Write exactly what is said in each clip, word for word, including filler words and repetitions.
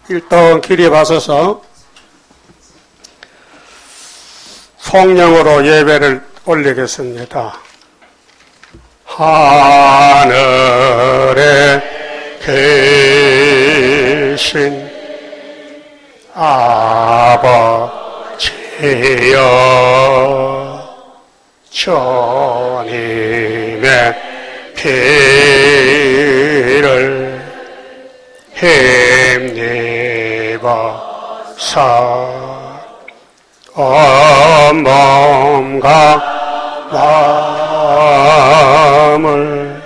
일등 기립하셔서 성령으로 예배를 올리겠습니다. 하늘에 계신 아버지여, 주님의 피를 힘입어서 온 몸과 마음을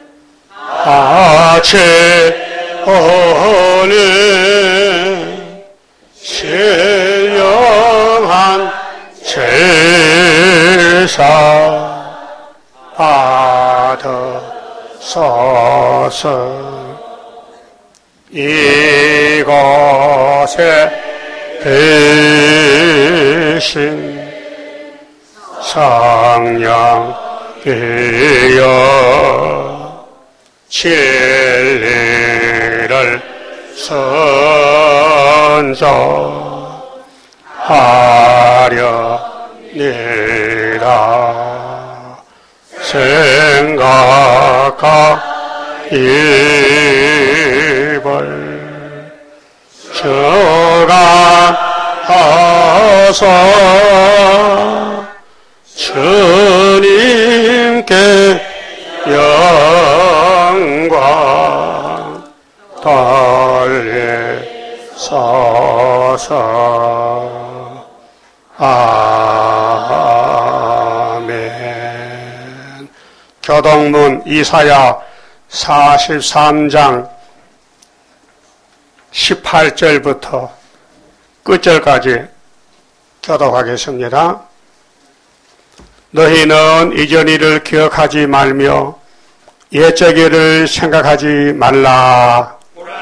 바치오니 신령한 제사 받으소서. 이곳에 계신 성령이여, 진리를 선조하려니라. 생각과 입을 주가 하사 주님께 영광 돌리소서. 아멘. 교동문 이사야 사십삼 장 십팔 절부터 끝절까지 교독하겠습니다. 너희는 이전 일을 기억하지 말며 옛적 일을 생각하지 말라.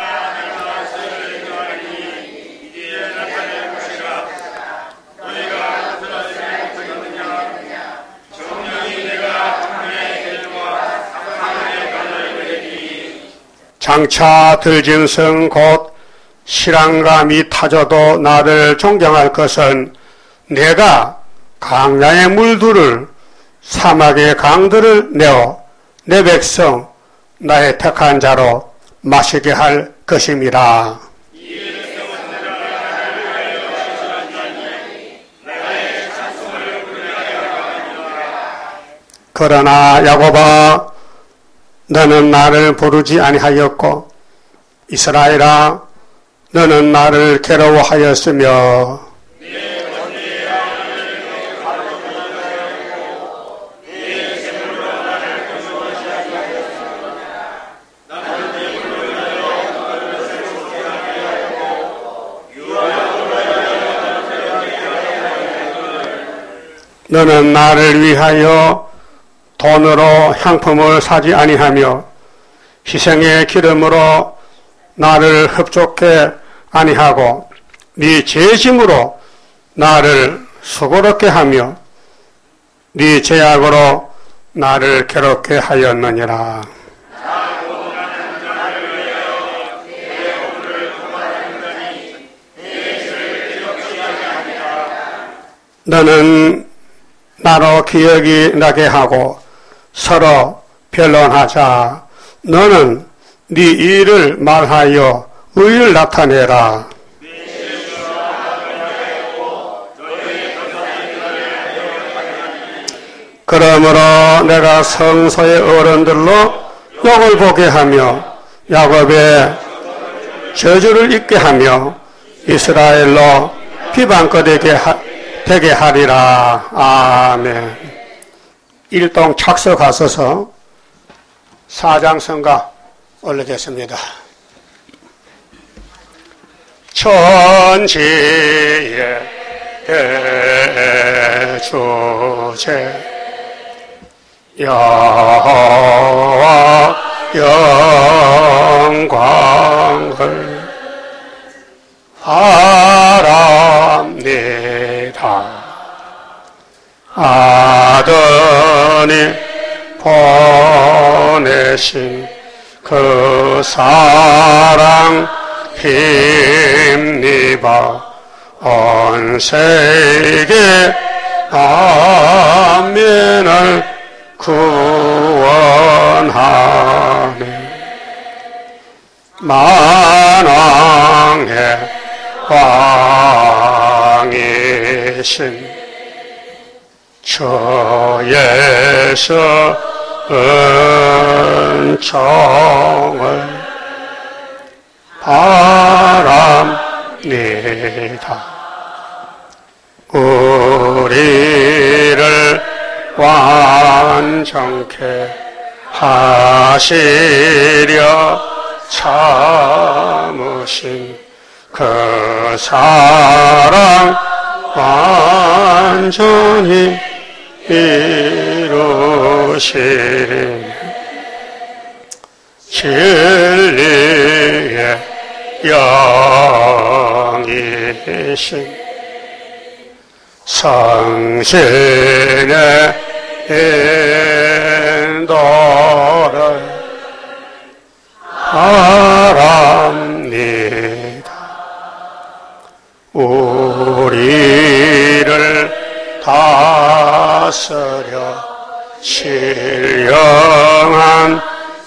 장차 들짐승 곧 실랑감이 타져도 나를 존경할 것은 내가 강야의 물들을 사막의 강들을 내어 내 백성 나의 택한 자로 마시게 할 것임이라. 그러나 야곱아, 너는 나를 부르지 아니하였고 이스라엘아, 너는 나를 괴로워하였으며 너는 나를 위하여 돈으로 향품을 사지 아니하며 희생의 기름으로 나를 흡족해 아니하고 네 재심으로 나를 수고롭게 하며 네 죄악으로 나를 괴롭게 하였느니라. 너는 나로 기억이 나게 하고 서로 변론하자. 너는 네 일을 말하여 의를 나타내라. 그러므로 내가 성소의 어른들로 욕을 보게 하며 야곱의 저주를 잊게 하며 이스라엘로 비방거리게 하, 되게 하리라. 아멘. 일동 착석하셔서 사장성가 올리겠습니다. 천지의 대주제 여호와 영광을 바랍니다. 아드님 보내신 그 사랑 힘입어 온 세계 만민을 구원하네. 만왕의 왕이신 저 예수 은총을 바랍니다. 우리를 완전케 하시려 참으신 그 사랑 완전히 이루신 진리의 영이신 성신의 인도를 바랍니다. 우리를 다스려 신령한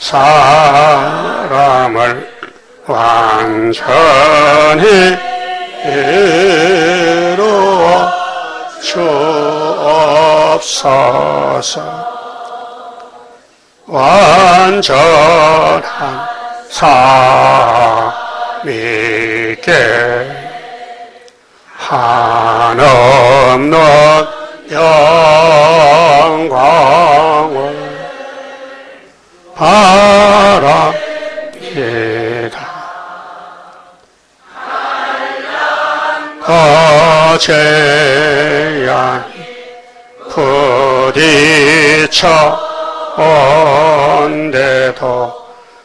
사람을 완전히 이루어 주옵소서. 완전한 삶이게 한없는 영광을 바랍니다. 거제한 부딪혀 온데도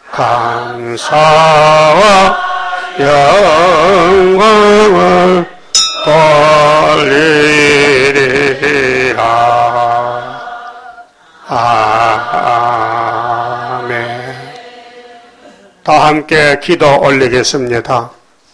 감사와 영광을 돌리리라. 아멘. 다 함께 기도 올리겠습니다.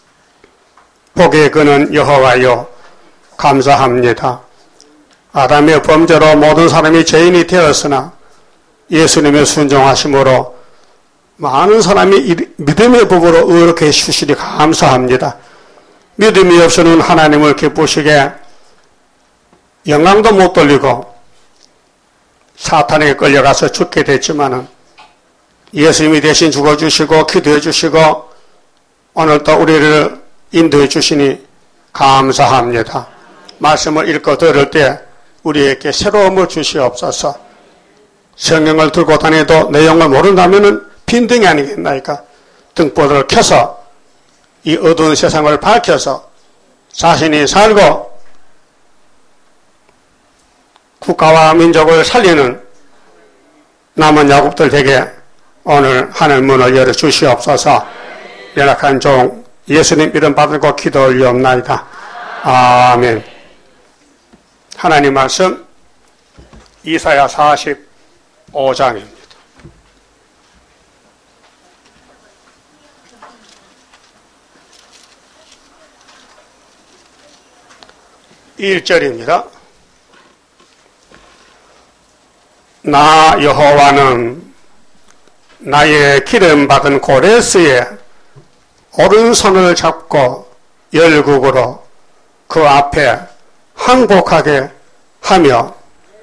복의 근은 여호와여, 감사합니다. 아담의 범죄로 모든 사람이 죄인이 되었으나 예수님의 순종하심으로 많은 사람이 믿음의 법으로 의롭게 해주시니 감사합니다. 믿음이 없이는 하나님을 기쁘시게 영광도 못 돌리고 사탄에게 끌려가서 죽게 됐지만은 예수님이 대신 죽어주시고 기도해 주시고 오늘도 우리를 인도해 주시니 감사합니다. 말씀을 읽고 들을 때 우리에게 새로움을 주시옵소서. 성경을 들고 다니도 내용을 모른다면 빈등이 아니겠나이까. 등불을 켜서 이 어두운 세상을 밝혀서 자신이 살고 국가와 민족을 살리는 남은 야곱들 되게 오늘 하늘 문을 열어 주시옵소서. 연약한 종 예수님 이름 받들고 기도 올리옵나이다. 아멘. 하나님 말씀 이사야 사십오 장입니다. 일 절입니다. 나 여호와는 나의 기름 받은 고레스의 오른손을 잡고 열국으로 그 앞에 항복하게 하며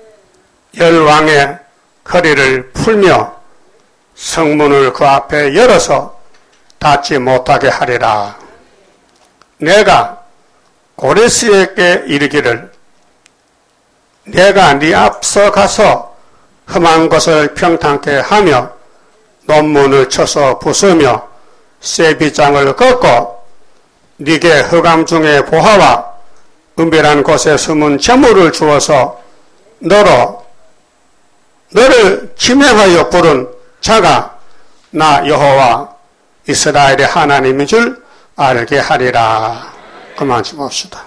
열왕의 허리를 풀며 성문을 그 앞에 열어서 닫지 못하게 하리라. 내가 고레스에게 이르기를 내가 네 앞서 가서 험한 것을 평탄케 하며 논문을 쳐서 부수며 쇠빗장을 걷고 네게 흑암 중에 보화와 은밀한 곳에 숨은 재물을 주어서 너로 너를 지명하여 부른 자가 나 여호와 이스라엘의 하나님인 줄 알게 하리라. 그만 좀 봅시다.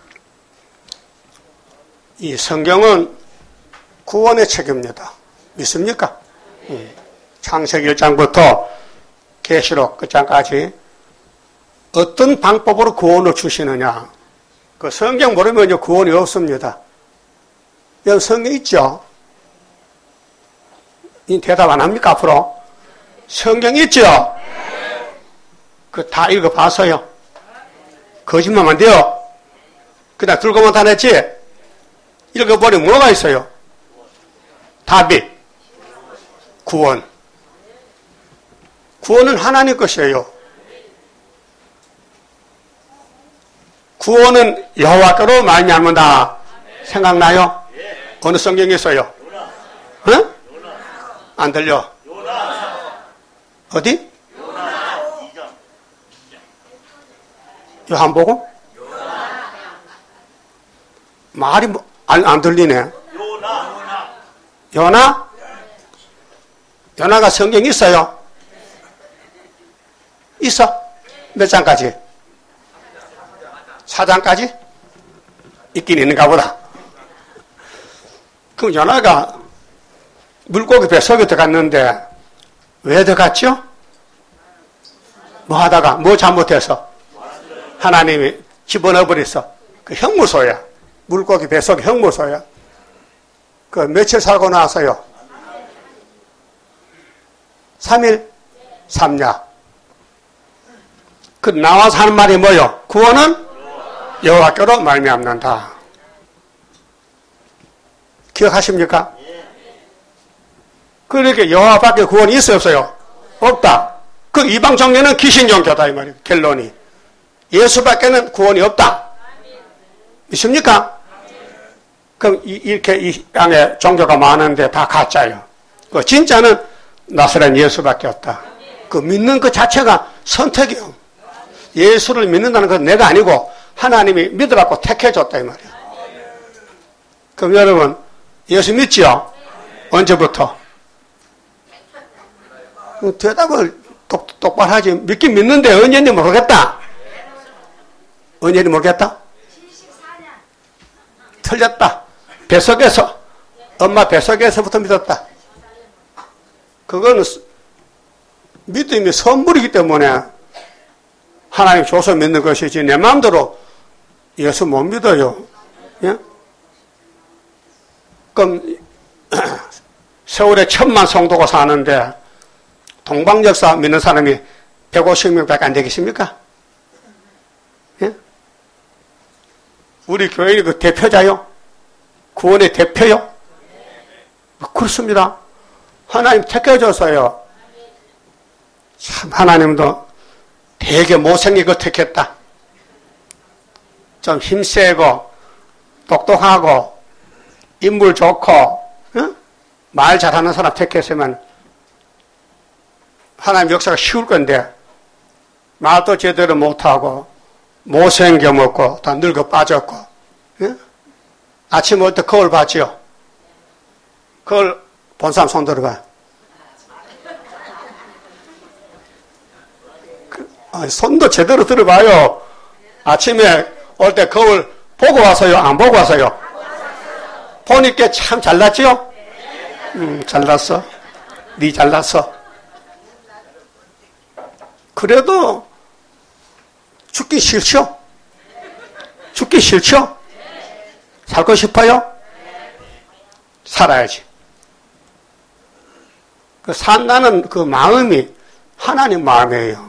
이 성경은 구원의 책입니다. 믿습니까? 예. 창세기 일 장부터 계시록 끝장까지 어떤 방법으로 구원을 주시느냐? 그 성경 모르면 이제 구원이 없습니다. 여기 성경 있죠? 이 대답 안 합니까, 앞으로? 성경 있죠? 그 다 읽어봐서요. 거짓말만 안 돼요. 그냥 들고만 다녔지? 읽어버리면 뭐가 있어요? 답이. 구원. 구원은 하나님 것이에요. 구원은 여호와께로 말미암는다. 생각나요? 어느 성경에 있어요? 응? 안 들려? 어디? 요한복음? 말이 뭐, 안, 안 들리네. 요나? 요나가 성경이 있어요? 있어? 몇 장까지? 사 장까지? 있긴 있는가 보다. 그럼 요나가 물고기 뱃속에 들어갔는데 왜 들어갔죠? 뭐 하다가 뭐 잘못해서 하나님이 집어넣어버렸어. 그 형무소야. 물고기 뱃속에 형무소야. 그 며칠 살고 나서요? 삼 일? 삼야. 그 나와서 하는 말이 뭐요? 구원은 여호와께로 말미암는다. 기억하십니까? 그렇게 여호와밖에 구원이 있어요, 없어요? 없다. 그 이방 종교는 귀신 종교다 이 말이에요. 결론이. 예수밖에는 구원이 없다. 믿습니까? 그럼 이, 이렇게 이 땅에 종교가 많은데 다 가짜예요. 그 진짜는 나사렛 예수밖에 없다. 그 믿는 그 자체가 선택이요. 예수를 믿는다는 건 내가 아니고 하나님이 믿으라고 택해줬다 이 말이에요. 그럼 여러분 예수 믿지요? 언제부터? 대답을 똑, 똑바로 하지. 믿긴 믿는데 언제인지 모르겠다. 언제인지 모르겠다? 틀렸다. 뱃속에서 엄마 뱃속에서부터 믿었다. 그거는 믿음이 선물이기 때문에 하나님 줘서 믿는 것이지 내 마음대로 예수 못 믿어요. 예? 그럼 서울에 천만 성도가 사는데 동방역사 믿는 사람이 백오십 명밖에 안 되겠습니까? 예? 우리 교회의 그 대표자요? 구원의 대표요? 그렇습니다. 하나님 택해줘서요. 참 하나님도 되게 못생긴 거 택했다. 좀 힘세고 똑똑하고 인물 좋고 어? 말 잘하는 사람 택했으면 하나님 역사가 쉬울 건데 말도 제대로 못하고 못생겨 먹고 다 늙어 빠졌고 어? 아침에 올 때 거울 봤지요? 거울 본 사람 손 들어봐. 아니, 손도 제대로 들어봐요. 아침에 올 때 거울 보고 와서요? 안 보고 와서요? 보니까 참 잘났지요? 음, 잘났어. 니 잘났어. 그래도 죽기 싫죠? 죽기 싫죠? 살고 싶어요? 살아야지. 그 산다는 그 마음이 하나님 마음이에요.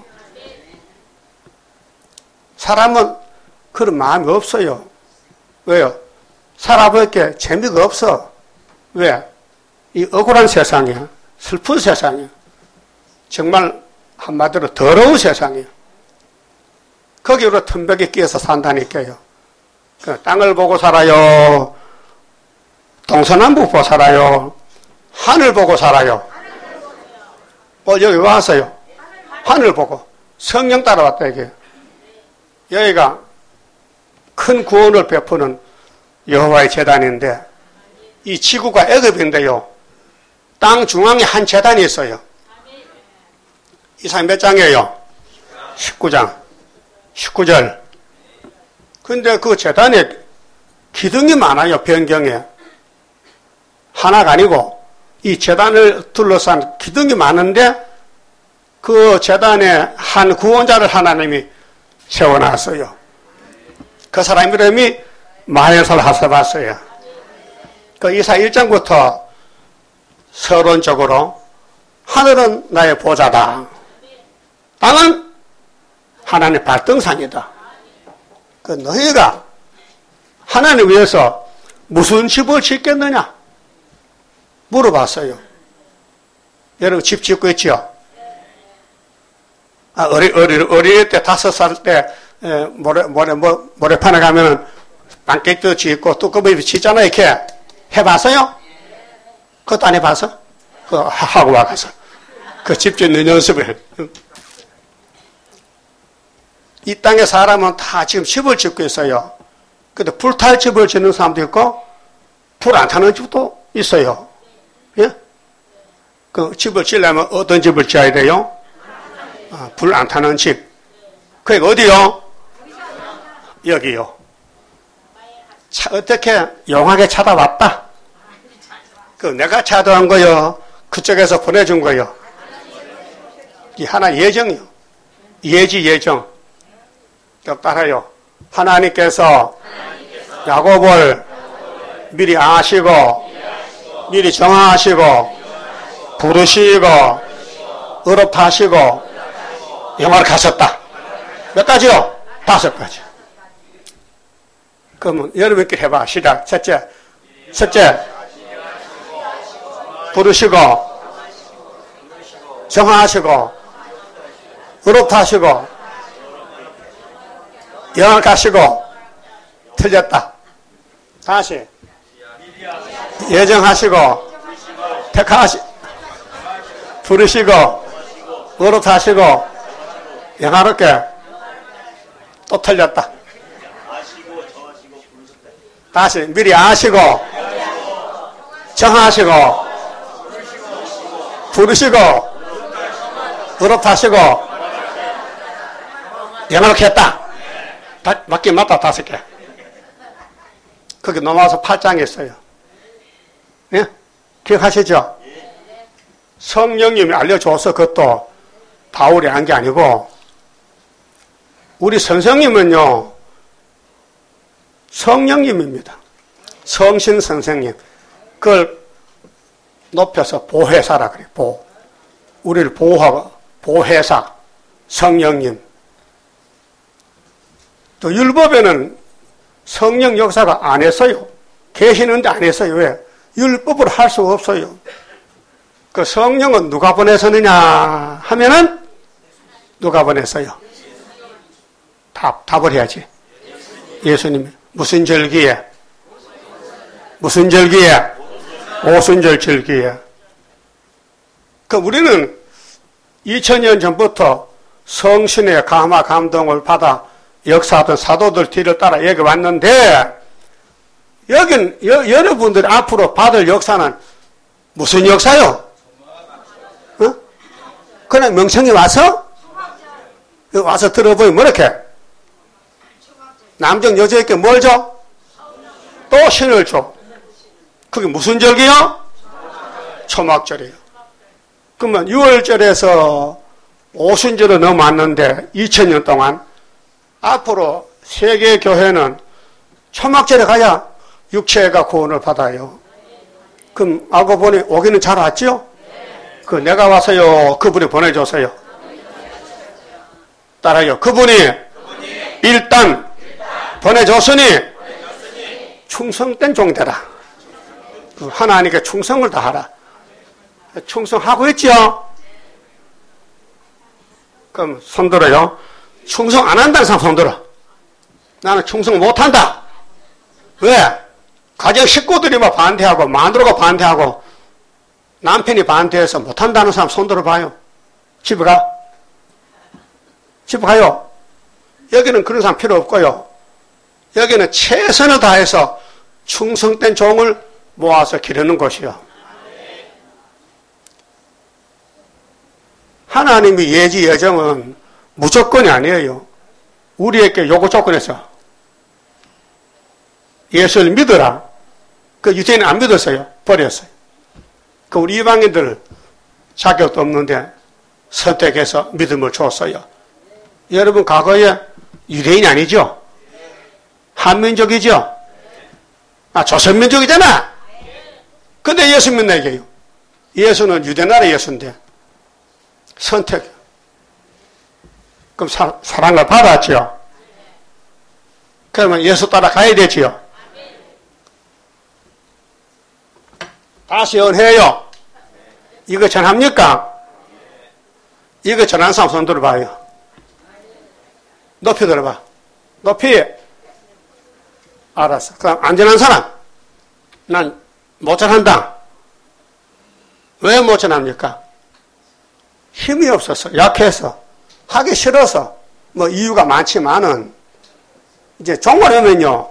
사람은 그런 마음이 없어요. 왜요? 살아볼 게 재미가 없어. 왜? 이 억울한 세상이야. 슬픈 세상이야. 정말 한마디로 더러운 세상이야. 거기로 텀벽에 끼어서 산다니까요. 그 땅을 보고 살아요. 동서남북 보고 살아요. 하늘 보고 살아요. 어, 여기 와서요. 하늘 보고. 성령 따라왔다, 이게. 여기가 큰 구원을 베푸는 여호와의 제단인데, 이 지구가 애굽인데요. 땅 중앙에 한 제단이 있어요. 이 사람 몇 장이에요? 십구 장. 십구 절. 근데 그 제단에 기둥이 많아요, 변경에. 하나가 아니고, 이 제단을 둘러싼 기둥이 많은데, 그 제단에 한 구원자를 하나님이 세워놨어요. 그 사람 이름이 마헬살 하사바스예요. 그 이사 일 장부터 서론적으로 하늘은 나의 보좌다. 땅은 하나님의 발등상이다. 그 너희가 하나님 위해서 무슨 집을 짓겠느냐? 물어봤어요. 여러분 집 짓고 있지요? 아, 어리, 어리, 어릴 때 다섯 살 때 모래, 모래, 뭐, 모래판에 가면은 빵깨도 짓고 뚜껑이 짓잖아요. 이렇게 해봤어요? 그것도 안 해봐서? 그 하고 와가서 그 집 짓는 연습을. 이 땅의 사람은 다 지금 집을 짓고 있어요. 근데 불탈 집을 짓는 사람도 있고 불 안 타는 집도 있어요. 예? 그 집을 지으려면 어떤 집을 지어야 돼요? 아, 불 안 타는 집. 그게 어디요? 여기요. 차, 어떻게 용하게 찾아왔다? 그 내가 찾아온 거요. 그쪽에서 보내준 거요. 이 하나 예정이요. 예지 예정. 따라요. 하나님께서 야곱을 미리 아시고 미리 정하시고 부르시고 의롭하시고 영화를 가셨다. 몇 가지요? 다섯 가지. 그러면 여러분끼리 해봐. 시작. 첫째. 첫째. 부르시고 정하시고 의롭하시고 영을 가시고. 틀렸다. 다시. 예정하시고 택하시 부르시고 의롭하시고 영화롭게. 또 틀렸다. 다시. 미리 아시고 정하시고 부르시고 의롭하시고 영화롭게 했다. 다, 맞긴 맞다. 다섯 개. 거기 넘어와서 팔 장에 있어요. 예? 기억하시죠? 성령님이 알려줘서 그것도 바울이 한 게 아니고 우리 선생님은요 성령님입니다. 성신 선생님. 그걸 높여서 보혜사라 그래. 보. 우리를 보호하고 보혜사 성령님. 또 율법에는 성령 역사가 안 했어요. 계시는데 안 했어요. 왜? 율법으로 할 수가 없어요. 그 성령은 누가 보내서느냐 하면은 누가 보냈어요? 답, 답을 해야지. 예수님이. 무슨 절기에? 무슨 절기에? 오순절 절기에. 그 우리는 이천 년 전부터 성신의 감화 감동을 받아 역사하던 사도들 뒤를 따라 여기 왔는데 여긴 여, 여러분들이 앞으로 받을 역사는 무슨 역사요? 어? 그냥 명청이 와서 여기 와서 들어보면 뭐 이렇게 남정 여자에게 뭘 줘? 또 신을 줘. 그게 무슨 절기요? 초막절이에요. 그러면 유월절에서 오순절을 넘어왔는데 이천 년 동안 앞으로 세계 교회는 초막절에 가야 육체가 구원을 받아요. 그럼 알고 보니 오기는 잘 왔죠? 그 내가 와서요. 그분이 보내줘서요. 따라요. 그분이 일단 보내줬으니 충성된 종되라. 하나님께 충성을 다하라. 충성하고 있지요? 그럼 손들어요. 충성 안 한다는 사람 손들어. 나는 충성 못한다. 왜? 가정 식구들이 막 반대하고 마누라가 반대하고 남편이 반대해서 못한다는 사람 손들어 봐요. 집에 가. 집에 가요. 여기는 그런 사람 필요 없고요. 여기는 최선을 다해서 충성된 종을 모아서 기르는 곳이요. 하나님의 예지 예정은 무조건이 아니에요. 우리에게 요구 조건에서 예수를 믿어라. 그 유대인은 안 믿었어요. 버렸어요. 그 우리 이방인들 자격도 없는데 선택해서 믿음을 줬어요. 여러분 과거에 유대인이 아니죠? 한민족이죠? 아, 조선민족이잖아? 근데 예수 믿는 얘기예요. 예수는 유대나라 예수인데, 선택. 그럼 사, 사랑을 받았죠? 그러면 예수 따라가야 되지요? 다시 연해요. 이거 전합니까? 이거 전한 사람 손 들어봐요. 높이 들어봐. 높이. 알았어. 그럼 안 전한 사람? 난 못 전한다. 왜 못 전합니까? 힘이 없어서, 약해서, 하기 싫어서, 뭐 이유가 많지만은, 이제 종말하면요,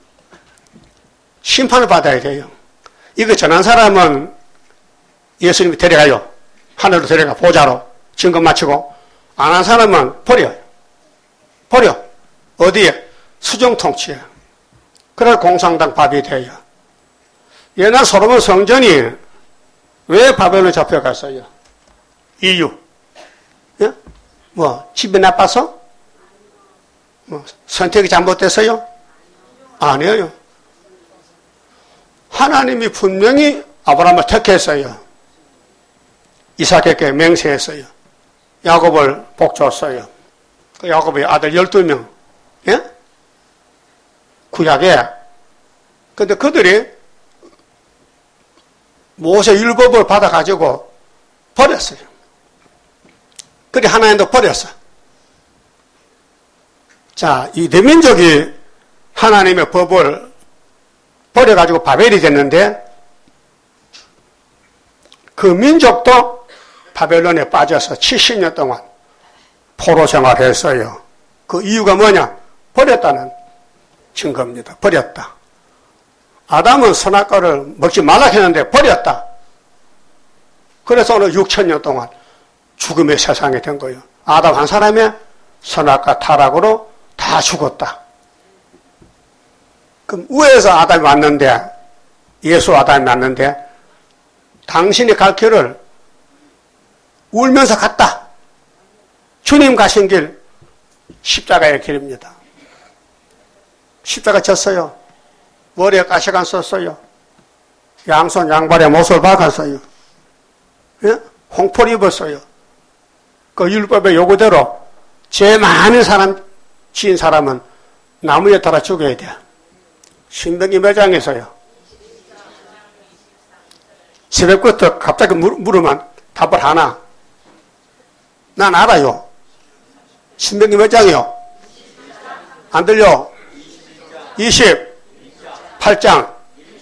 심판을 받아야 돼요. 이거 전한 사람은 예수님이 데려가요. 하늘로 데려가, 보좌로. 증거 마치고. 안 한 사람은 버려요. 버려. 어디에? 수정통치에. 그래 공산당 밥이 돼요. 옛날 솔로몬 성전이 왜 바벨론에 잡혀갔어요? 이유. 예? 뭐, 집이 나빠서? 뭐, 선택이 잘못됐어요? 아니에요. 하나님이 분명히 아브라함을 택했어요. 이삭에게 맹세했어요. 야곱을 복 줬어요. 그 야곱의 아들 열두 명. 예? 구약에. 근데 그들이 모세 율법을 받아가지고 버렸어요. 그래 하나님도 버렸어. 자, 이 대민족이 하나님의 법을 버려가지고 바벨이 됐는데 그 민족도 바벨론에 빠져서 칠십 년 동안 포로 생활했어요. 그 이유가 뭐냐? 버렸다는 증거입니다. 버렸다. 아담은 선악과를 먹지 말라 했는데 버렸다. 그래서 오늘 육천 년 동안 죽음의 세상이 된 거예요. 아담 한 사람의 선악과 타락으로 다 죽었다. 그럼 위에서 아담이 왔는데, 예수 아담이 왔는데 당신이 갈 길을 울면서 갔다. 주님 가신 길 십자가의 길입니다. 십자가 졌어요. 머리에 가시관 썼어요. 양손 양발에 못을 박았어요. 예? 홍포를 입었어요. 그 율법의 요구대로 죄 많은 사람, 지은 사람은 나무에 달아 죽여야 돼. 신명기 몇 장에서요? 새벽부터 갑자기 물으면 답을 하나? 난 알아요. 신명기 몇 장이요? 안 들려? 이십팔 장,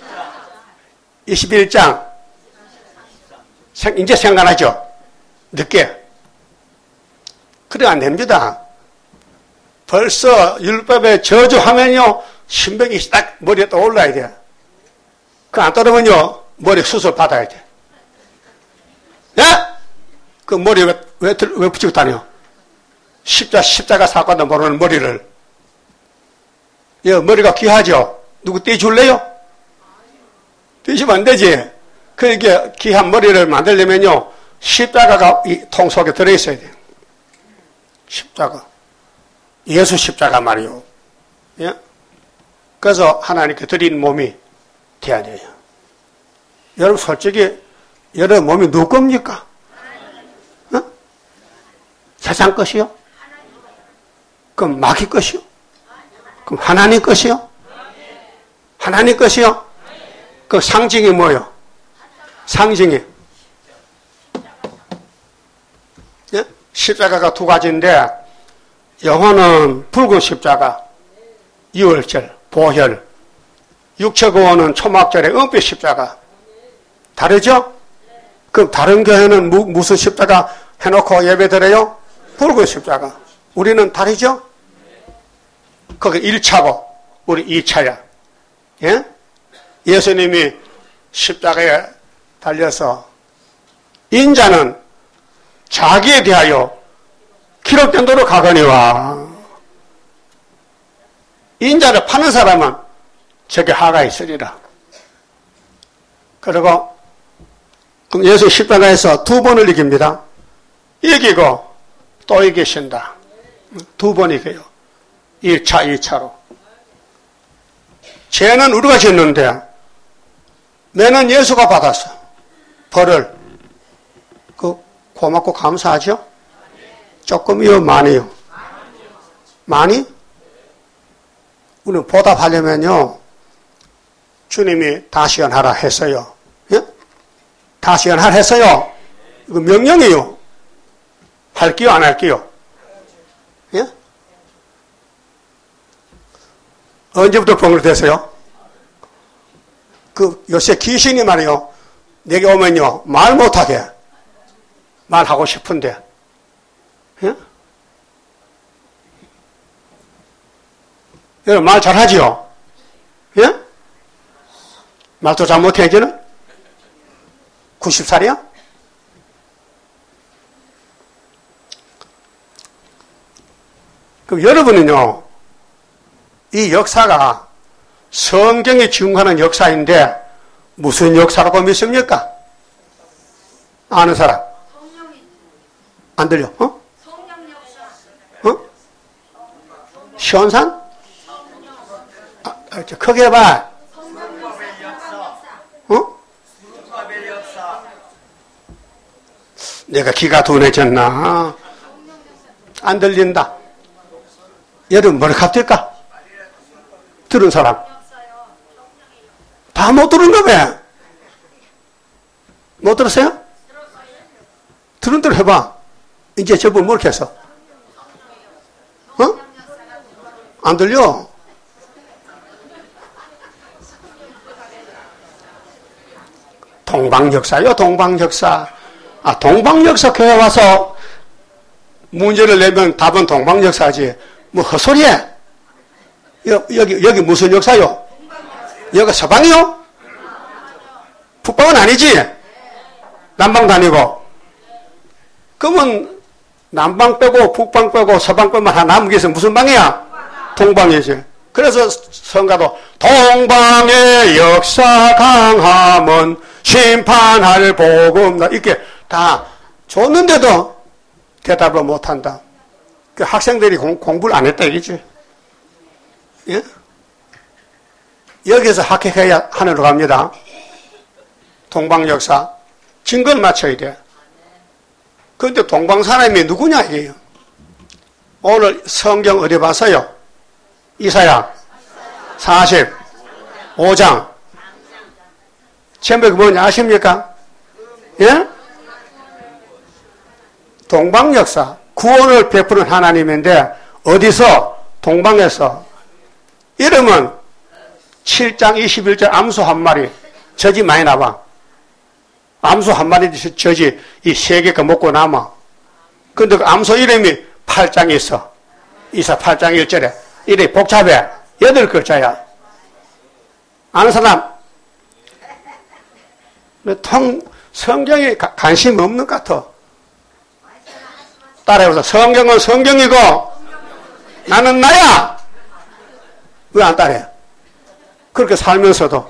이십일 장. 이제 생각나죠? 늦게. 그래 안 됩니다. 벌써 율법에 저주하면요 신명기 딱 머리에 떠올라야 돼. 그 안 떠오르면요 머리 수술 받아야 돼. 예? 그 머리에 왜, 왜, 왜 붙이고 다녀? 십자, 십자가 사건도 모르는 머리를. 예, 머리가 귀하죠? 누구 떼줄래요? 떼주면 안 되지. 그러니까 귀한 머리를 만들려면요 십자가가 이 통 속에 들어있어야 돼요. 십자가. 예수 십자가 말이요. 예? 그래서 하나님께 드린 몸이 돼야 돼요. 여러분 솔직히 여러분 몸이 누구 겁니까? 어? 세상 것이요? 그럼 마귀 것이요? 그럼 하나님 것이요? 하나님 것이요? 그 상징이 뭐요? 상징이 예? 십자가가 두 가지인데 영혼은 붉은 십자가, 유월절, 보혈, 육체구원은 초막절의 은빛 십자가. 다르죠? 그럼 다른 교회는 무, 무슨 십자가 해놓고 예배 드려요? 붉은 십자가. 우리는 다르죠? 거기 일 차고 우리 이 차야. 예? 예수님이 십자가에 달려서 인자는 자기에 대하여 기록된 대로 가거니와 인자를 파는 사람은 저게 하가 있으리라. 그리고 그럼 예수 십자가에서 두 번을 이깁니다. 이기고 또 이기신다. 두 번 이겨요. 일 차, 이 차로. 죄는 우리가 짓는데, 매는 예수가 받았어. 벌을. 그, 고맙고 감사하죠? 조금이요, 많이요? 많이? 우리는 보답하려면요, 주님이 다시 연하라 했어요. 예? 다시 연하라 했어요. 이거 명령이에요. 할게요, 안 할게요? 예? 언제부터 번글됐어요? 그 요새 귀신이 말이요, 내게 오면요, 말 못하게. 말하고 싶은데. 예? 여러분, 말 잘하지요? 예? 말도 잘 못해, 이제는? 구십 살이야? 그럼 여러분은요, 이 역사가 성경이 증거하는 역사인데, 무슨 역사라고 믿습니까? 아는 사람? 안 들려? 어? 어? 시온산? 아, 크게 해봐. 어? 내가 귀가 둔해졌나? 안 들린다. 여러분, 뭘 갑질까? 들은 사람? 다 못 들은 거며? 못 들었어요? 들은 대로 해봐. 이제 저분 뭘 했어? 어? 안 들려? 동방역사요, 동방역사. 아, 동방역사 교회 와서 문제를 내면 답은 동방역사지. 뭐 헛소리해? 여기, 여기, 여기 무슨 역사요? 여기 서방이요? 북방은 아니지? 남방 다니고. 그러면 남방 빼고 북방 빼고 서방 빼면 하나 남은 게 있으면 무슨 방이야? 동방이지. 그래서 성가도 동방의 역사 강함은 심판할 복음 이렇게 다 줬는데도 대답을 못한다. 그 학생들이 공, 공부를 안 했다 이거지. 예? 여기서 합격해야 하늘로 갑니다. 동방 역사 증거를 맞춰야 돼. 그런데 동방 사람이 누구냐 이게요. 오늘 성경 어디 봤어요? 이사야 사십오 장 제목이 뭐냐 아십니까? 예? 동방 역사 구원을 베푸는 하나님인데 어디서? 동방에서. 이름은 칠 장 이십일 절 암소 한 마리 저지 많이 나와. 암소 한 마리 저지 이 세 개가 먹고 남아. 근데 그 암소 이름이 팔 장에 있어. 이사 팔 장 일 절에. 이름이 복잡해. 여덟 글자야. 아는 사람? 통, 성경에 가, 관심 없는 것 같아. 따라해보자. 성경은 성경이고, 나는 나야! 왜 안 따라해? 그렇게 살면서도.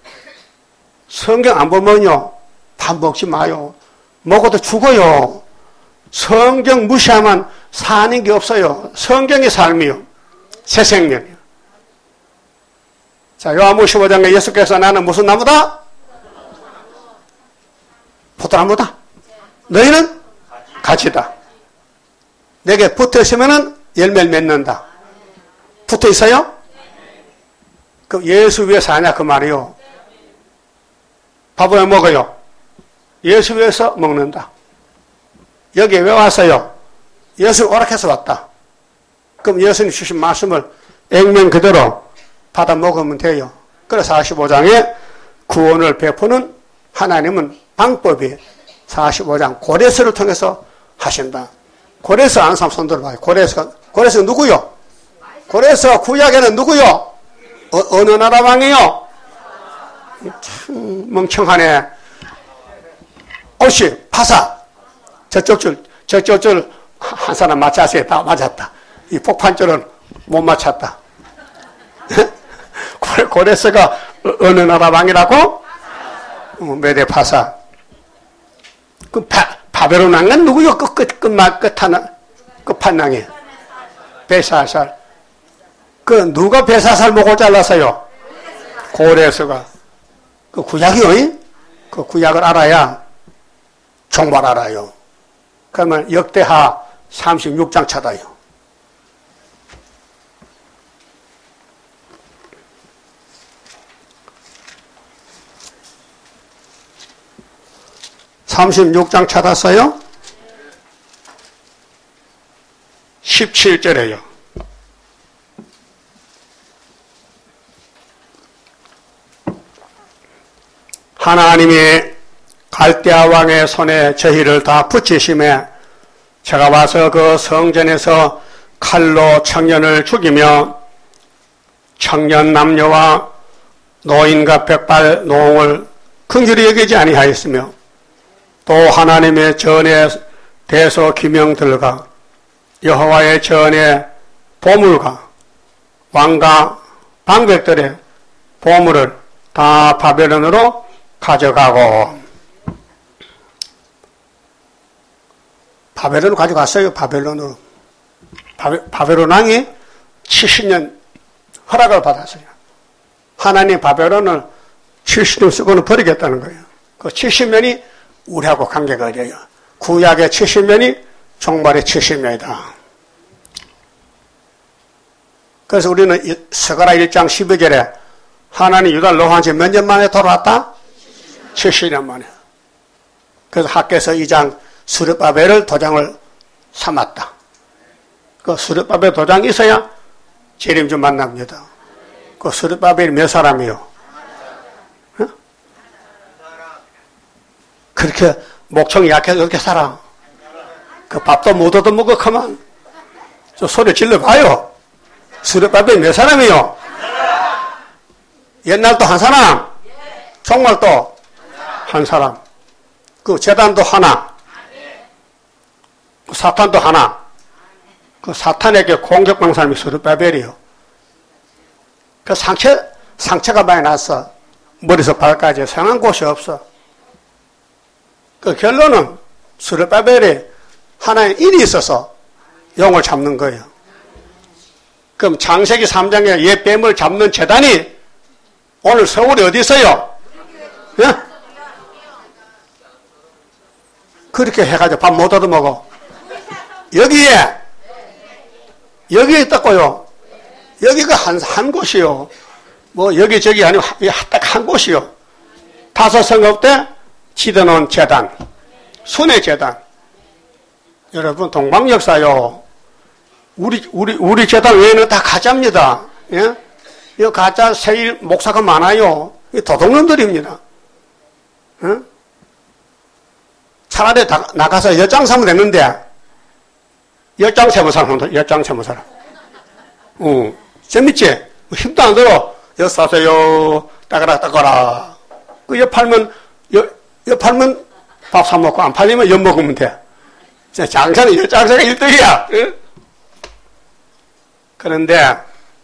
성경 안 보면요, 밥 먹지 마요. 먹어도 죽어요. 성경 무시하면 사는 게 없어요. 성경의 삶이요. 새 생명이요. 자, 요한복음 십오 장에 예수께서 나는 무슨 나무다? 포도나무다. 너희는 가지다. 내게 붙어 있으면은 열매를 맺는다. 붙어 있어요? 그 예수 위에 사냐 그 말이요. 밥을 왜 먹어요? 예수 위에서 먹는다. 여기 왜 왔어요? 예수 오락해서 왔다. 그럼 예수님 주신 말씀을 액면 그대로 받아 먹으면 돼요. 그래서 사십오 장에 구원을 베푸는 하나님은 방법이 사십오 장 고레스를 통해서 하신다. 고레스 아는 사람 손 들어봐요. 고레스가, 고레스가 누구요? 고레스가 구약에는 누구요? 어, 어느 나라 왕이요? 참 멍청하네. 옳지, 파사. 저쪽 줄, 저쪽 줄 한 사람 맞췄어요. 다 맞았다. 이 폭판줄은 못 맞췄다. 고레스가 어느 나라 왕이라고? 메대 파사. 그 바, 바벨론 왕은 누구요? 끝, 끝, 끝, 끝 하나, 끝판왕이. 베사살. 그 누가 벨사살 목을 잘랐어요? 고레스가. 그 구약이요? 그 구약을 알아야 정말 알아요. 그러면 역대하 삼십육 장 찾아요. 삼십육 장 찾았어요? 십칠 절에요. 하나님이 갈대아 왕의 손에 저희를 다 붙이심에 제가 와서 그 성전에서 칼로 청년을 죽이며 청년 남녀와 노인과 백발 노홍을 긍휼히 여기지 아니하였으며 또 하나님의 전에 대소 기명들과 여호와의 전에 보물과 왕과 방백들의 보물을 다 바벨론으로 가져가고 바벨론으로 가져갔어요. 바벨론으로. 바벨, 바벨론 왕이 칠십 년 허락을 받았어요. 하나님 바벨론을 칠십 년 쓰고는 버리겠다는 거예요. 그 칠십 년이 우리하고 관계가 어려요. 구약의 칠십 년이 종말의 칠십 년이다. 그래서 우리는 스가랴 일 장 십이 절에 하나님 유다를 노한 지 몇 년 만에 돌아왔다? 칠십 년 만에. 그래서 학개서 이 장 수르바벨을 도장을 삼았다. 그 수르바벨 도장이 있어야 재림주 만납니다. 그 수르바벨이 몇 사람이요? 어? 그렇게 목청이 약해서 그렇게 살아. 그 밥도 못 얻어먹어 그만. 저 소리 질러봐요. 수르바벨이 몇 사람이요? 옛날도 한 사람, 종말도 한 사람, 그 제단도 하나, 그 사탄도 하나, 그 사탄에게 공격받는 사람이 스룹바벨이요. 그 상처, 상처가 많이 났어. 머리에서 발까지 상한 곳이 없어. 그 결론은 스룹바벨이 하나의 일이 있어서 용을 잡는 거예요. 그럼 창세기 삼 장에 옛 뱀을 잡는 제단이 오늘 서울에 어디 있어요? 예? 그렇게 해가지고 밥 못 얻어먹어. 여기에, 여기에 있다고요. 여기가 한, 한 곳이요. 뭐, 여기저기 아니고, 딱 한 곳이요. 다섯 성읍 때 지어놓은 재단, 순회 재단. 여러분, 동방 역사요. 우리, 우리, 우리 재단 외에는 다 가짜입니다. 예? 이 가짜 세일 목사가 많아요. 이 도둑놈들입니다. 예? 차라리 다, 나가서 엿장 사면 됐는데, 엿장 세무 사람, 엿장 세무 사람. 어, 재밌지? 힘도 안 들어. 엿 사세요. 따가라, 따가라. 그 엿 팔면, 엿, 엿 팔면 밥 사먹고, 안 팔리면 엿 먹으면 돼. 장사는 엿장사가 일 등이야. 예? 그런데,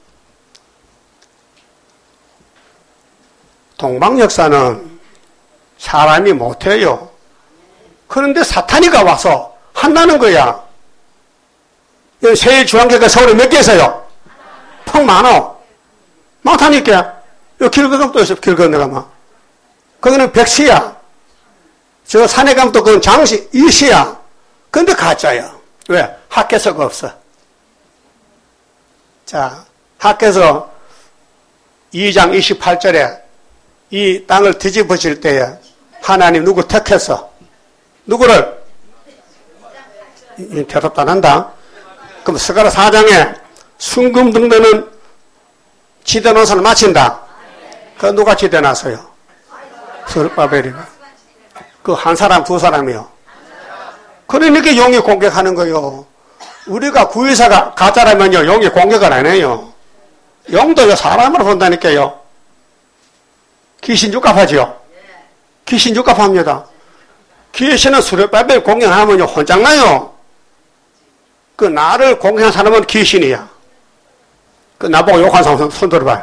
동방 역사는 사람이 못해요. 그런데 사탄이가 와서 한다는 거야. 세일 중앙교회가 서울에 몇 개 있어요? 펑 많어. 많다니까. 여기 길 건너가면 또 있어, 길 건너가면. 거기는 백시야. 저 산에 가면 또 그건 장시, 일시야. 근데 가짜야. 왜? 학교서가 없어. 자, 학교서 이 장 이십팔 절에 이 땅을 뒤집어질 때에 하나님 누구 택했어? 누구를? 대답도 안 한다. 그럼 스가랴 사 장에 순금 등대는 지대 노선을 마친다. 그 누가 지대 놨어요? 스룹바벨이가. 그 한 사람, 두 사람이요. 그러니까 용이 공격하는 거요. 우리가 구의사가 가짜라면요, 용이 공격을 안 해요. 용도요, 사람으로 본다니까요. 귀신 육갑하지요? 귀신 육갑합니다. 귀신은 스룹바벨 공격하면요, 혼장나요. 그 나를 공격한 사람은 귀신이야. 그 나보고 욕한 사람 손 들어봐요.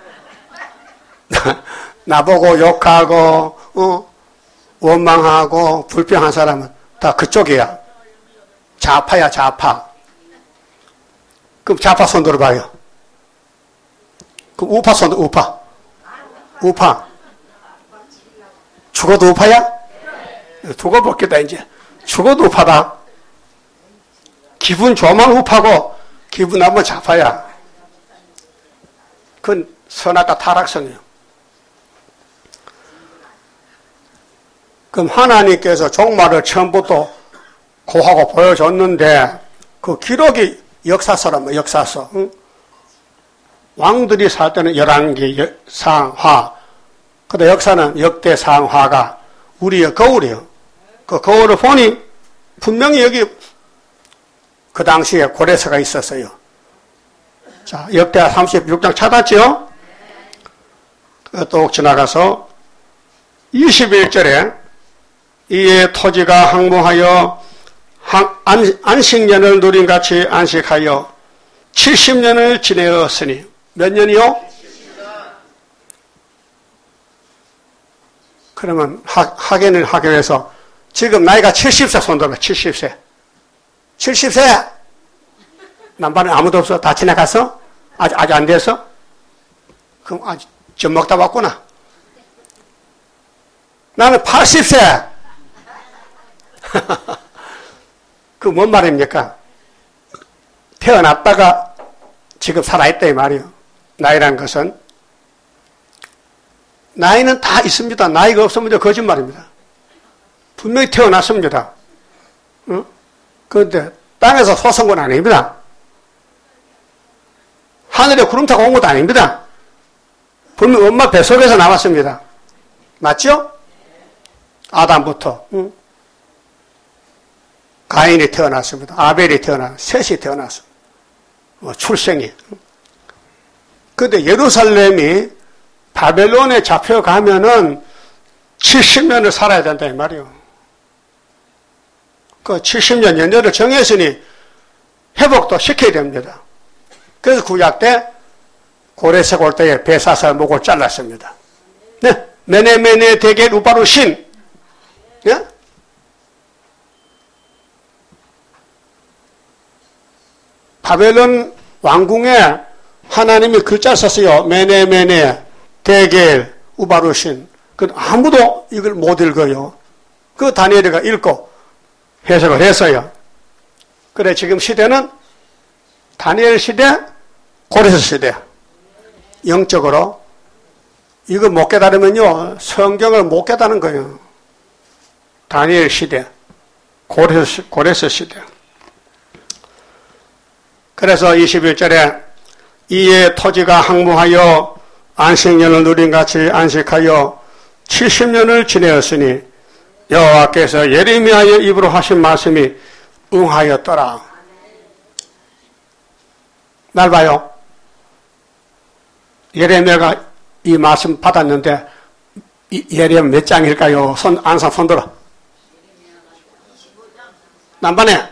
나보고 욕하고, 어, 원망하고, 불평한 사람은 다 그쪽이야. 좌파야, 좌파. 그럼 좌파 손 들어봐요. 그 우파 손, 우파. 우파. 죽어도 우파야? 두고 볼게다, 이제. 죽어도 우파다. 기분 좋으면 우파고, 기분 나쁘면 좌파야. 그건 선악과 타락성이에요. 그럼 하나님께서 종말을 처음부터 고하고 보여줬는데, 그 기록이 역사서라면 역사서. 응? 왕들이 살 때는 열왕기, 상하. 근데 역사는 역대상하가 우리의 거울이요. 그 거울을 보니 분명히 여기 그 당시에 고레서가 있었어요. 자, 역대하 삼십육 장 찾았죠? 또 지나가서 이십일 절에 이에 토지가 항무하여 안, 안식년을 누린같이 안식하여 칠십 년을 지내었으니 몇 년이요? 그러면 하, 하겐을 하겐해서 지금 나이가 칠십 세 손들어. 칠십 세. 칠십 세. 남반에 아무도 없어. 다 지나갔어? 아직, 아직 안 됐어? 그럼 아직 젖 먹다 왔구나. 나는 팔십 세. 그 뭔 말입니까? 태어났다가 지금 살아있다 이 말이요. 나이라는 것은 나이는 다 있습니다. 나이가 없으면 거짓말입니다. 분명히 태어났습니다. 어? 그런데 땅에서 소선 건 아닙니다. 하늘에 구름 타고 온 것도 아닙니다. 분명히 엄마 뱃속에서 나왔습니다. 맞죠? 아담부터 응? 가인이 태어났습니다. 아벨이 태어났습니다. 셋이 태어났습니다. 어, 출생이. 그런데 예루살렘이 바벨론에 잡혀가면은 칠십 년을 살아야 된다 이 말이요. 그 칠십 년 연료를 정했으니 회복도 시켜야 됩니다. 그래서 구약 때 고레색 올 때에 베사살 목을 잘랐습니다. 네, 메네메네 대겔 우바루신. 네? 바벨론 왕궁에 하나님이 글자를 썼어요. 메네메네 대겔 우바루신. 그 아무도 이걸 못 읽어요. 그 다니엘이가 읽고 해석을 했어요. 그래 지금 시대는 다니엘 시대, 고레스 시대. 영적으로 이거 못 깨달으면요 성경을 못 깨달은 거예요. 다니엘 시대, 고레스, 고레스 시대. 그래서 이십일 절에 이에 토지가 항무하여 안식년을 누린같이 안식하여 칠십 년을 지내었으니 여호와께서 예레미야의 입으로 하신 말씀이 응하였더라. 날 봐요. 예레미야가 이 말씀 받았는데 예레미야 몇 장일까요? 손, 안상 손들어. 남반에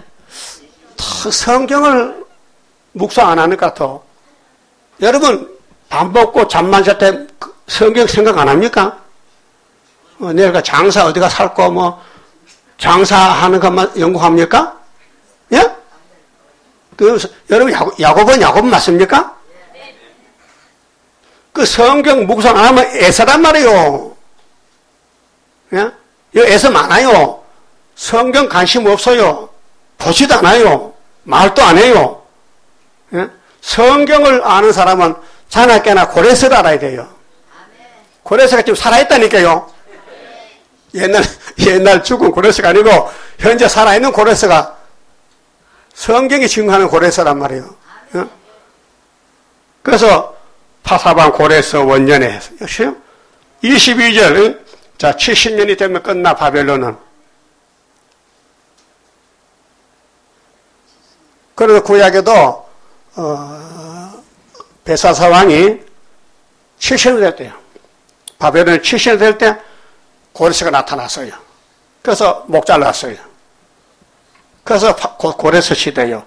성경을 묵상 안 하는 것 같아. 여러분 밥 먹고 잠만 잘 때 성경 생각 안 합니까? 어, 내가 장사 어디가 살고 뭐 장사하는 것만 연구합니까? 예? 그 여러분 야곱, 야곱은 야곱 맞습니까? 그 성경 묵상 안 하면 애서란 말이에요. 예? 여기 애서 많아요. 성경 관심 없어요. 보지도 않아요. 말도 안 해요. 예? 성경을 아는 사람은 자나깨나 고레스를 알아야 돼요. 고레스가 지금 살아있다니까요. 옛날, 옛날 죽은 고레스가 아니고 현재 살아있는 고레스가 성경이 증거하는 고레스란 말이에요. 예? 그래서 파사반 고레스 원년에 역시 이십이 절 자 칠십 년이 되면 끝나 바벨론은. 그래서 구약에도 어, 베사사 왕이 칠십 년 될 때요. 바벨론이 칠십 년 될 때 고레스가 나타났어요. 그래서 목 잘랐어요. 그래서 고레스 시대요.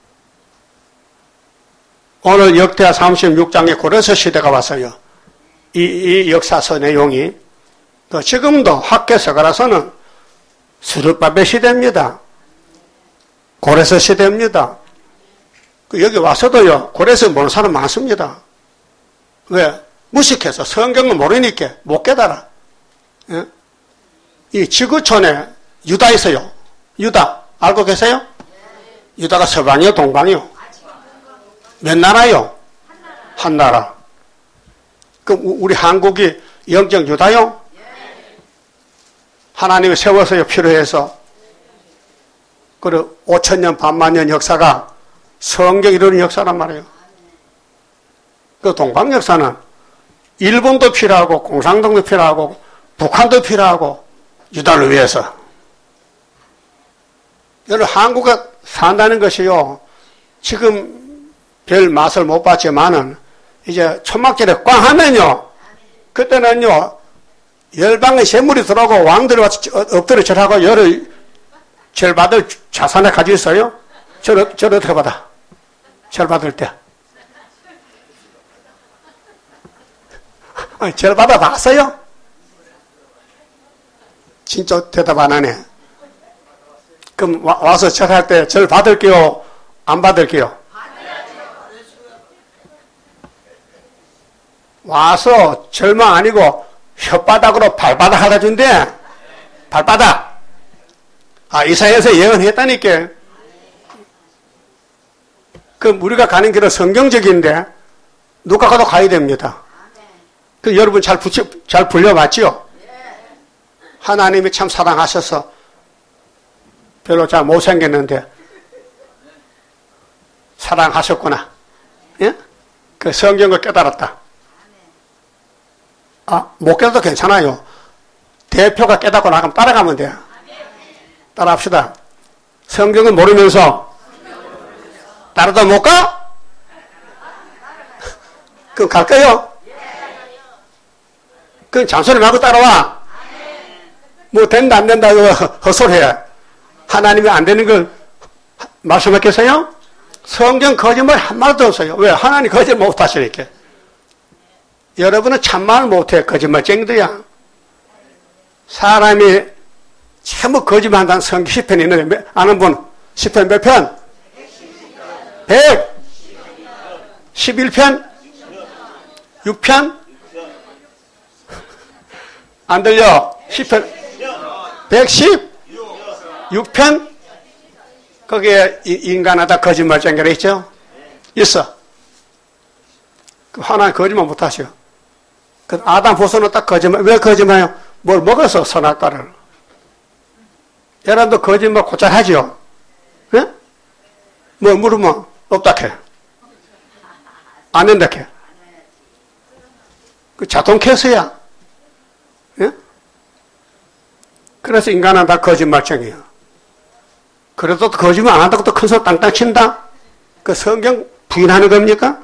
오늘 역대하 삼십육 장에 고레스 시대가 왔어요. 이, 이 역사서 내용이. 또 지금도 학계서가라서는 스룹바벨 시대입니다. 고레스 시대입니다. 여기 와서도요, 고레스 모르는 사람 많습니다. 왜? 무식해서 성경을 모르니까 못 깨달아. 예? 이 지구촌에 유다 있어요. 유다 알고 계세요? 유다가 서방이요 동방이요? 몇 나라요? 한 나라. 그럼 우리 한국이 영적 유다요? 하나님이 세워서요 필요해서. 그리고 오천 년 반만 년 역사가 성경 이루는 역사란 말이에요. 그 동방 역사는 일본도 필요하고 공산당도 필요하고 북한도 필요하고 유다를 위해서. 여러분 한국에 산다는 것이요 지금 별 맛을 못 봤지만은 이제 초막절에 꽝 하면요 그때는요 열방의 재물이 들어오고 왕들이 와서 엎드려 절하고 열을 절 받을 자산을 가지고 있어요. 절, 절 어떻게 받아? 절 받을 때. 아니, 절 받아 봤어요? 진짜 대답 안 하네. 그럼 와, 와서 절할 때 절 받을게요? 안 받을게요? 와서 절만 아니고 혓바닥으로 발바닥 하다 준대. 발바닥. 아, 이사야에서 예언했다니까. 그럼 우리가 가는 길은 성경적인데 누가 가도 가야 됩니다. 그 여러분 잘 붙여, 잘 불려봤지요? 하나님이 참 사랑하셔서 별로 잘 못생겼는데 사랑하셨구나. 예? 그 성경을 깨달았다. 아, 못 깨달아도 괜찮아요. 대표가 깨닫고 나가면 따라가면 돼요. 따라합시다. 성경을 모르면서 따라도 못 가? 그럼 갈까요? 그럼 잔소리 말고 따라와. 뭐 된다 안 된다 이거 헛소리해. 하나님이 안 되는 걸 말씀하겠어요? 성경 거짓말 한마디도 없어요. 왜? 하나님 거짓말 못하시니까. 여러분은 참말 못해. 거짓말쟁이들이야. 사람이 전부 거짓말한다는 성경 십 편이 있는데 아는 분? 십 편 몇 편? 백십일 편? 육 편? 안 들려? 십 편? 백십육 편? 거기에 인간하다 거짓말쟁이라 있죠? 있어. 하나님 거짓말 못하셔. 그 아담 보소는 딱 거짓말. 왜 거짓말해요? 뭘 먹어서 선악과를. 여러분도 거짓말 곧잘 하죠? 예? 뭐 물으면 없다 해. 안 된다 해. 그 자동 캐스야. 예? 그래서 인간은 다 거짓말쟁이에요. 그래도 거짓말 안 한다고 또 큰 소리 땅땅 친다? 그 성경 부인하는 겁니까?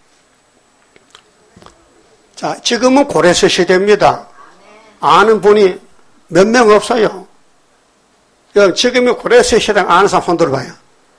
자, 지금은 고레스 시대입니다. 아는 분이 몇 명 없어요. 지금이 고레스 시대 아는 사람 손 들어봐요.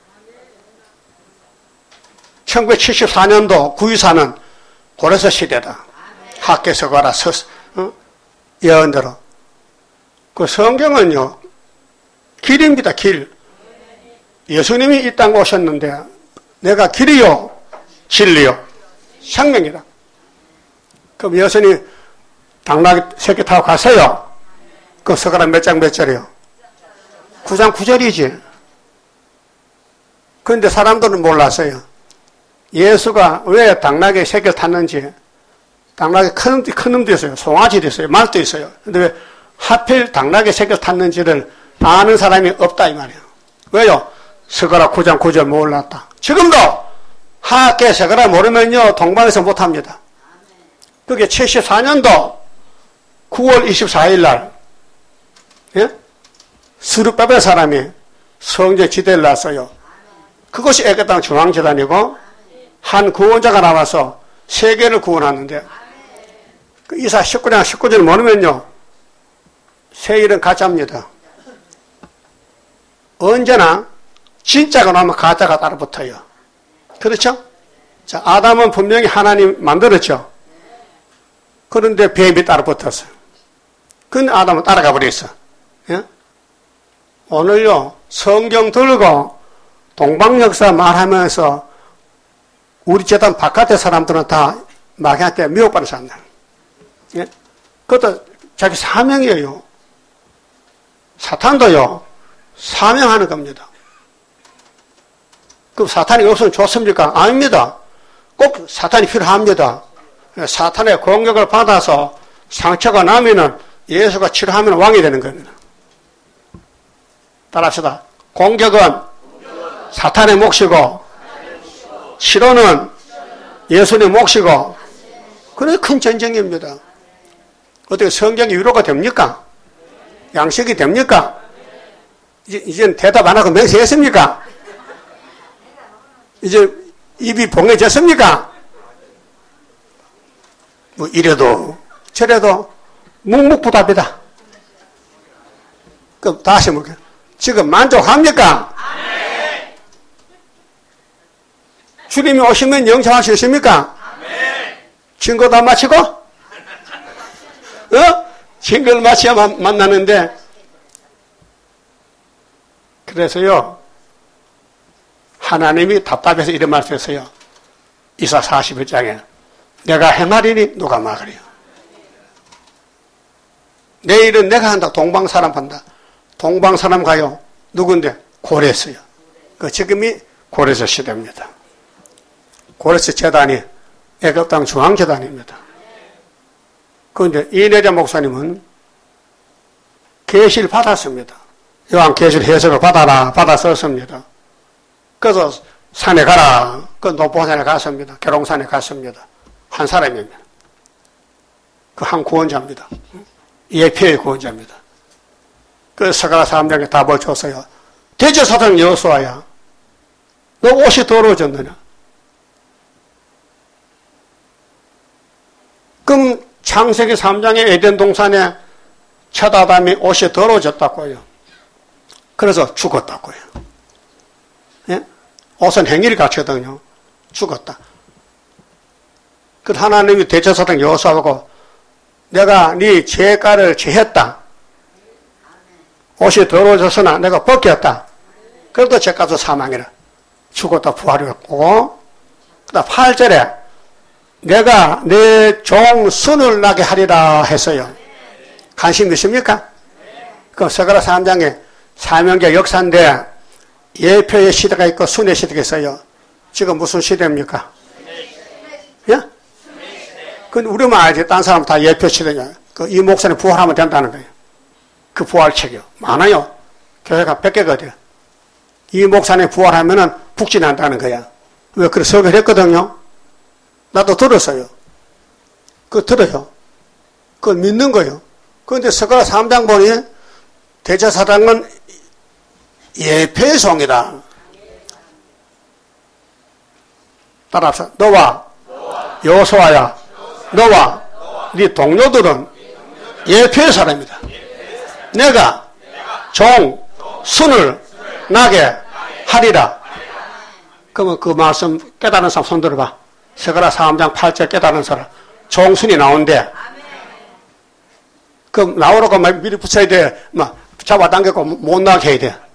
천구백칠십사 년도 구이사는 고레스 시대다. 학계서 가라, 서, 어? 예언대로. 그 성경은요, 길입니다, 길. 예수님이 이 땅에 오셨는데, 내가 길이요, 진리요, 생명이다. 그럼 예수님 당나귀 새끼 타고 갔어요. 그 서가란 몇 장 몇 절이요? 구 장 구 절이지. 그런데 사람들은 몰랐어요. 예수가 왜 당나귀 새끼를 탔는지. 당나귀 큰 놈도, 큰 놈도 있어요. 송아지도 있어요. 말도 있어요. 근데 왜 하필 당나귀 새끼를 탔는지를 아는 사람이 없다 이 말이에요. 왜요? 서가라 구 장 구 절 몰랐다. 지금도 하학계 서가라 모르면요 동방에서 못합니다. 그게 칠십사 년도 구월 이십사일 날, 예? 스룹바벨 사람이 성제 지대를 놨어요. 그것이 애국당 중앙재단이고, 한 구원자가 나와서 세계를 구원하는데, 그 이사 십구 장 십구 절 모르면요, 세일은 가짜입니다. 언제나 진짜가 나오면 가짜가 따라 붙어요. 그렇죠? 자, 아담은 분명히 하나님 만들었죠. 그런데 뱀이 따라 붙었어요. 근데 아담은 따라가 버렸어. 예? 오늘요, 성경 들고 동방 역사 말하면서 우리 재단 바깥의 사람들은 다 마귀한테 미혹받는 사람들. 예? 그것도 자기 사명이에요. 사탄도요, 사명하는 겁니다. 그럼 사탄이 없으면 좋습니까? 아닙니다. 꼭 사탄이 필요합니다. 사탄의 공격을 받아서 상처가 나면은 예수가 치료하면 왕이 되는 겁니다. 따라합시다. 공격은 사탄의 몫이고, 치료는 예수의 몫이고, 그래 큰 전쟁입니다. 어떻게 성경이 위로가 됩니까? 양식이 됩니까? 이제, 이젠 대답 안 하고 맹세했습니까? 이제 입이 봉해졌습니까? 뭐 이래도 저래도 묵묵부답이다. 그럼 다시 물게. 지금 만족합니까? 아멘. 주님이 오시면 영접할 수 있습니까? 아멘. 친구 다 마치고? 어? 친구를 마쳐야 만나는데, 그래서요, 하나님이 답답해서 이런 말씀했어요. 이사 사십일 장에 내가 행하리니 누가 막으리요. 내일은 내가 한다. 동방사람 한다. 동방사람 가요. 누군데? 고레스요. 그 지금이 고레스 시대입니다. 고레스 재단이 애굽 땅 중앙재단입니다. 그런데 이내자 목사님은 계시를 받았습니다. 요한 계시를 해석을 받아라. 받아 썼습니다. 그래서 산에 가라. 그 노포산에 갔습니다. 계룡산에 갔습니다. 한 사람입니다. 그 한 구원자입니다. 예표의 구원자입니다. 그 스가랴 삼 장에 답을 줬어요. 대제사장 여호수아야, 너 옷이 더러워졌느냐? 그럼 창세기 삼 장에 에덴 동산에 첫 아담이 옷이 더러워졌다고요. 그래서 죽었다고요. 예? 옷은 행위를 갖추거든요. 죽었다. 그 하나님이 대제사장 여호수아하고 내가 네 죄가를 제했다. 옷이 더러워졌으나 내가 벗겼다. 그래도 죄값은 사망이라. 죽었다 부활했고, 그다음 팔 절에 내가 내 종 순을 나게 하리라 했어요. 관심 있습니까? 그 스가랴 삼 장에 사명계 역사인데 예표의 시대가 있고 순의 시대가 있어요. 지금 무슨 시대입니까? 예? 근데 우리만 알지. 딴 사람 다 예표 시대냐. 그 이 목사님 부활하면 된다는 거예요. 그 부활책이요. 많아요. 교회가 백 개거든요. 이 목사님 부활하면은 북진한다는 거야. 왜 그래 설교를 했거든요. 나도 들었어요. 그거 들어요. 그걸 믿는 거예요. 그런데 스가랴 삼 장 보니 대제사장은 예표의 송이다. 따라합시다. 너와 여호수아야, 너와 네 동료들은 예표의 사람이다. 내가 종 순을 나게 하리라. 그러면 그 말씀 깨달은 사람 손 들어봐. 스가랴 삼 장 팔 절 깨달은 사람. 종순이 나온대. 그럼 나오라고 미리 붙여야 돼. 막 잡아당기고 못 나게 해야 돼.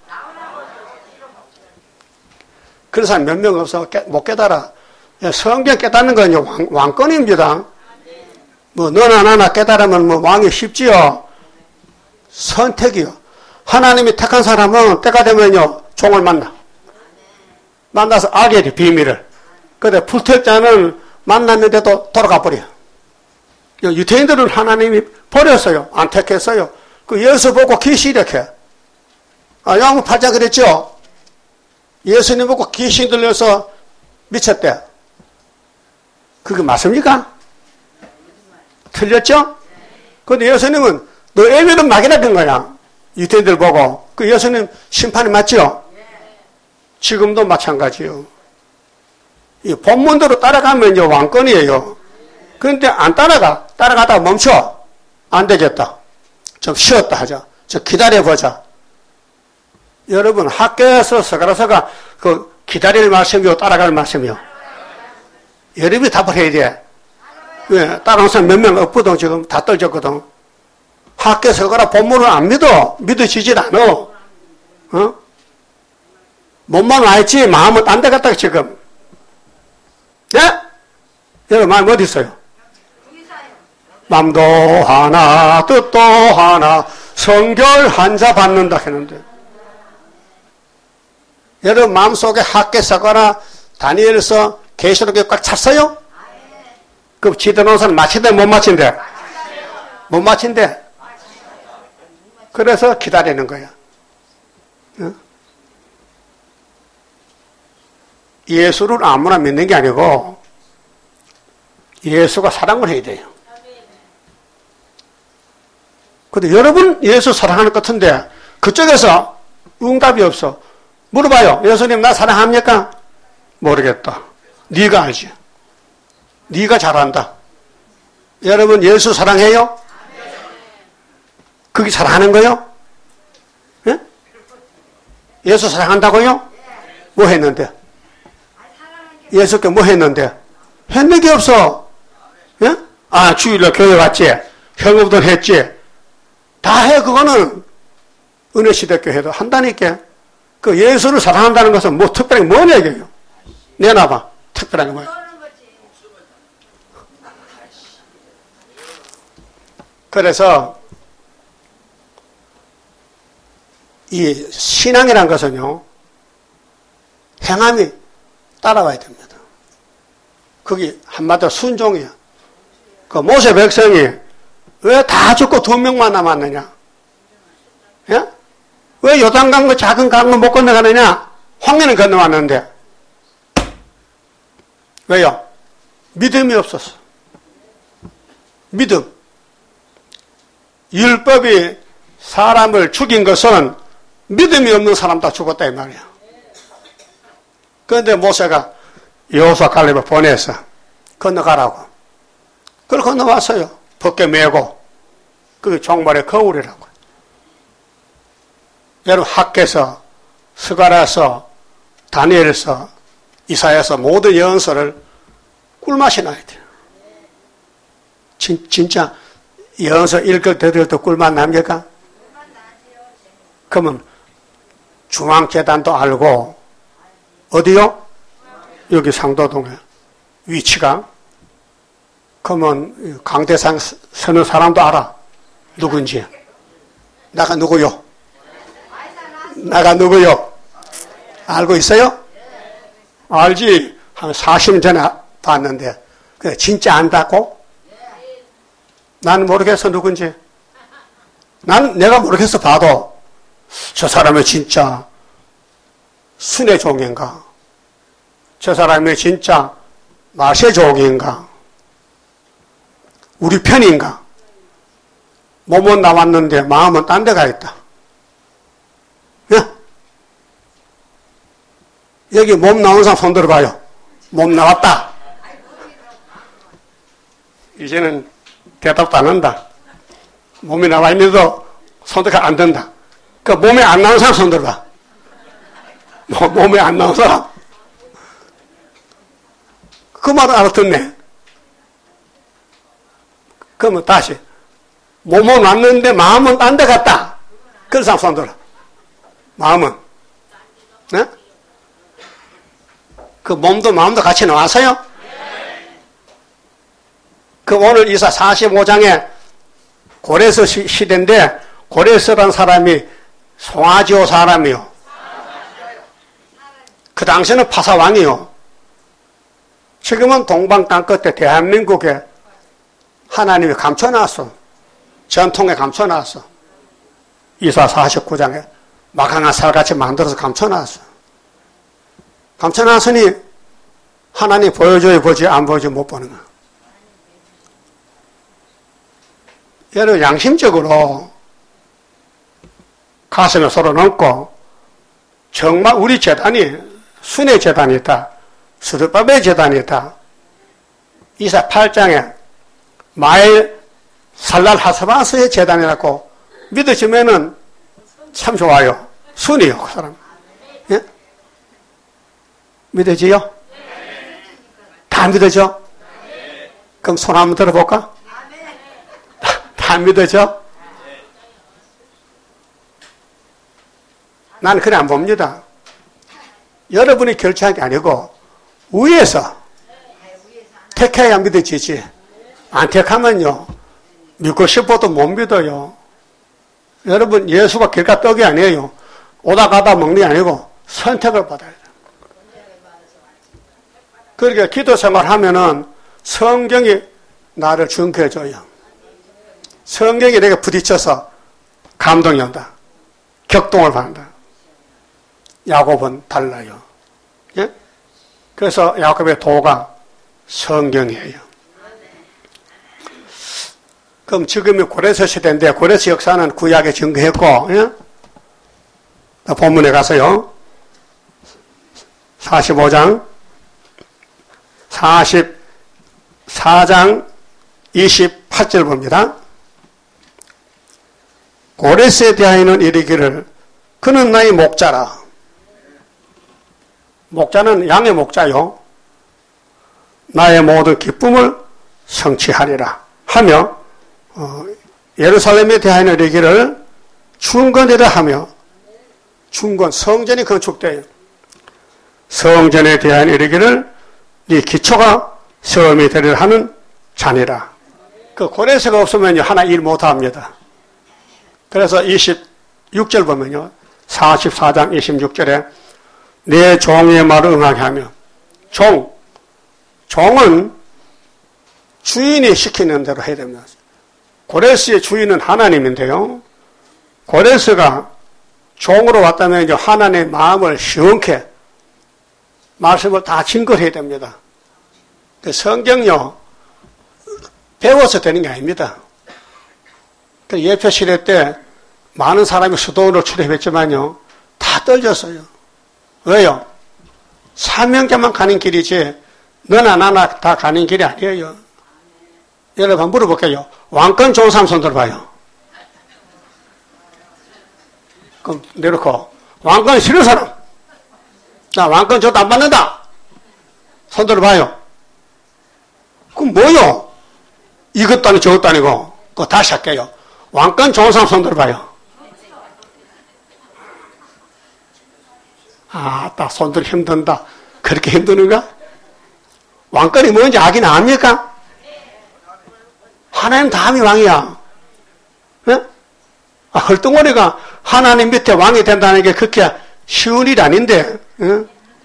그런 사람 몇 명 없어. 못 깨달아. 성경 깨닫는 건 왕, 왕권입니다. 뭐 너나 나나 깨달으면 뭐 왕이 쉽지요. 선택이요. 하나님이 택한 사람은 때가 되면요 종을 만나. 만나서 알게 돼 비밀을. 근데 불택자는 만났는데도 돌아가 버려. 유태인들은 하나님이 버렸어요. 안 택했어요. 그 예수 보고 귀신 이렇게. 아, 요한복음 팔 장 그랬죠. 예수님 보고 귀신 들려서 미쳤대. 그게 맞습니까? 틀렸죠? 근데 예수님은 너 애비는 막이라 된 거야. 유태인들 보고. 그 예수님 심판이 맞죠? 지금도 마찬가지요. 이 본문대로 따라가면 왕권이에요. 그런데 안 따라가. 따라가다가 멈춰. 안 되겠다. 좀 쉬었다 하자. 좀 기다려보자. 여러분 학교에서 스가랴서가 그 기다릴 말씀이요 따라갈 말씀이요. 여러분이 답을 해야 돼. 왜? 따라오는 사람 몇 명 없거든. 지금 다 떨졌거든. 학교 스가랴 본문을 안 믿어. 믿어지질 않아. 어? 몸만 와 있지 마음은 딴 데 갔다 지금. 네? 여러분 마음 어디 있어요? 마음도 하나 뜻도 하나 성결 한자 받는다 했는데 여러분 마음속에 학개서거나 다니엘서 계시록에 꽉 찼어요? 그럼 지도노사는 마친대 못 마친대? 못 마친대? 그래서 기다리는 거야. 어? 예수를 아무나 믿는 게 아니고 예수가 사랑을 해야 돼요. 근데 여러분 예수 사랑하는 것 같은데 그쪽에서 응답이 없어. 물어봐요. 예수님 나 사랑합니까? 모르겠다. 네가 알지. 네가 잘한다. 여러분 예수 사랑해요? 그게 사랑하는 거요? 예? 예수 사랑한다고요? 뭐 했는데? 예수께 뭐 했는데? 했는 게 없어. 예? 아 주일날 교회 갔지. 현금도 했지. 다 해. 그거는 은혜시대교회도 한다니까. 그 예수를 사랑한다는 것은 뭐 특별한 게 뭐냐 이게요. 내놔봐. 특별한 게 뭐야. 그래서 이 신앙이라는 것은요. 행함이 따라와야 됩니다. 그게 한마디로 순종이야. 그 모세 백성이 왜 다 죽고 두 명만 남았느냐? 예? 왜 요단강 그 작은 강을 못 건너가느냐? 황해는 건너왔는데. 왜요? 믿음이 없었어. 믿음. 율법이 사람을 죽인 것은 믿음이 없는 사람 다 죽었다 이 말이야. 그런데 모세가 여호수아 갈렙을 보내서 건너가라고. 그걸 건너왔어요. 벗겨 메고. 그게 종말의 거울이라고. 여러분 학개서, 스가랴서, 다니엘서, 이사야서 모든 예언서를 꿀맛이 나야 돼요. 진, 진짜 예언서 읽을 때도 꿀맛 납니까? 그러면 중앙재단도 알고 어디요? 여기 상도동에 위치가. 그러면 강대상 서는 사람도 알아. 누군지. 나가 누구요? 나가 누구요? 알고 있어요? 알지. 한 사십 년 전에 봤는데 그래, 진짜 안다고? 나는 모르겠어 누군지. 난 내가 모르겠어 봐도 저 사람이 진짜 순의 종인가? 저 사람이 진짜 마세 종인가? 우리 편인가? 몸은 나왔는데 마음은 딴 데 가 있다. 예? 여기 몸 나온 사람 손 들어봐요. 몸 나왔다. 이제는 대답도 안 한다. 몸이 나와 있는데도 손도 안 든다. 그 몸에 안 나온 사람 손 들어봐. 몸에 안 나온 사람. 그 말을 알아듣네. 그러면 다시 몸은 왔는데 마음은 딴 데 갔다. 그런 사람 손 들어. 마음은. 네? 그 몸도 마음도 같이 나왔어요? 그 오늘 이사 사십오 장에 고레스 시대인데 고레스라는 사람이 송아지오 사람이요. 그 당시에는 파사왕이요. 지금은 동방 땅끝에 대한민국에 하나님이 감춰놨어. 전통에 감춰놨어. 이사 사십구 장에 막강한 살같이 만들어서 감춰놨어. 감춰놨으니 하나님 보여줘야 보지 안 보여줘 못 보는 거야. 여러분 양심적으로 가슴에 서로 넣고 정말 우리 재단이 순회 재단이다. 스룹바벨 재단이다. 이사 팔 장에 마엘 살랄 하스바스의 재단이라고 믿으시면은 참 좋아요. 순이요, 그 사람. 예? 믿어지요? 다 믿어져? 그럼 손 한번 들어볼까? 다 믿어져? 나는 그래 안 봅니다. 여러분이 결정한 게 아니고 위에서 택해야 믿어지지. 안 택하면요, 믿고 싶어도 못 믿어요. 여러분, 예수가 길가 떡이 아니에요. 오다 가다 먹는 게 아니고 선택을 받아야 돼요. 그러니까 기도 생활 하면은 성경이 나를 증거해줘요. 성경이 내게 부딪혀서 감동이 온다. 격동을 받는다. 야곱은 달라요. 예? 그래서 야곱의 도가 성경이에요. 그럼 지금이 고레스 시대인데 고레스 역사는 구약에 증거했고, 예? 본문에 가서요. 사십오 장, 사십사 장 이십팔 절 봅니다. 고레스에 대하여는 이르기를 그는 나의 목자라. 목자는 양의 목자요. 나의 모든 기쁨을 성취하리라 하며 어, 예루살렘에 대하여는 이르기를 중건이라 하며 중건, 성전이 건축돼요. 성전에 대한 이르기를 네 기초가 세움이 되리라 하는 자니라. 그 고레스가 없으면요 하나 일 못합니다. 그래서 이십육 절 보면요, 사십사 장 이십육 절에 내 종의 말을 응하게 하며, 종, 종은 주인이 시키는 대로 해야 됩니다. 고레스의 주인은 하나님인데요, 고레스가 종으로 왔다면 이제 하나님의 마음을 시원케 말씀을 다 증거해야 됩니다. 그 성경요 배워서 되는 게 아닙니다. 그 예표 시대 때 많은 사람이 수도원으로 출입했지만요 다 떨렸어요. 왜요? 사명자만 가는 길이지 너나 나나 다 가는 길이 아니에요. 여러분 한번 물어볼게요. 왕권 좋은 사람 손 들어봐요. 그럼 내놓고 왕권 싫은 사람, 나 왕권 저도 안 받는다 손 들어봐요. 그럼 뭐요? 이것도 아니고 저것도 아니고. 그거 다시 할게요. 왕권 좋은 사람 손 들어봐요. 아, 딱 손들 힘든다. 그렇게 힘드는가? 왕권이 뭔지 알긴 압니까? 하나님 다음이 왕이야. 네? 아, 헐뚱머리가 하나님 밑에 왕이 된다는 게 그렇게 쉬운 일이 아닌데. 네?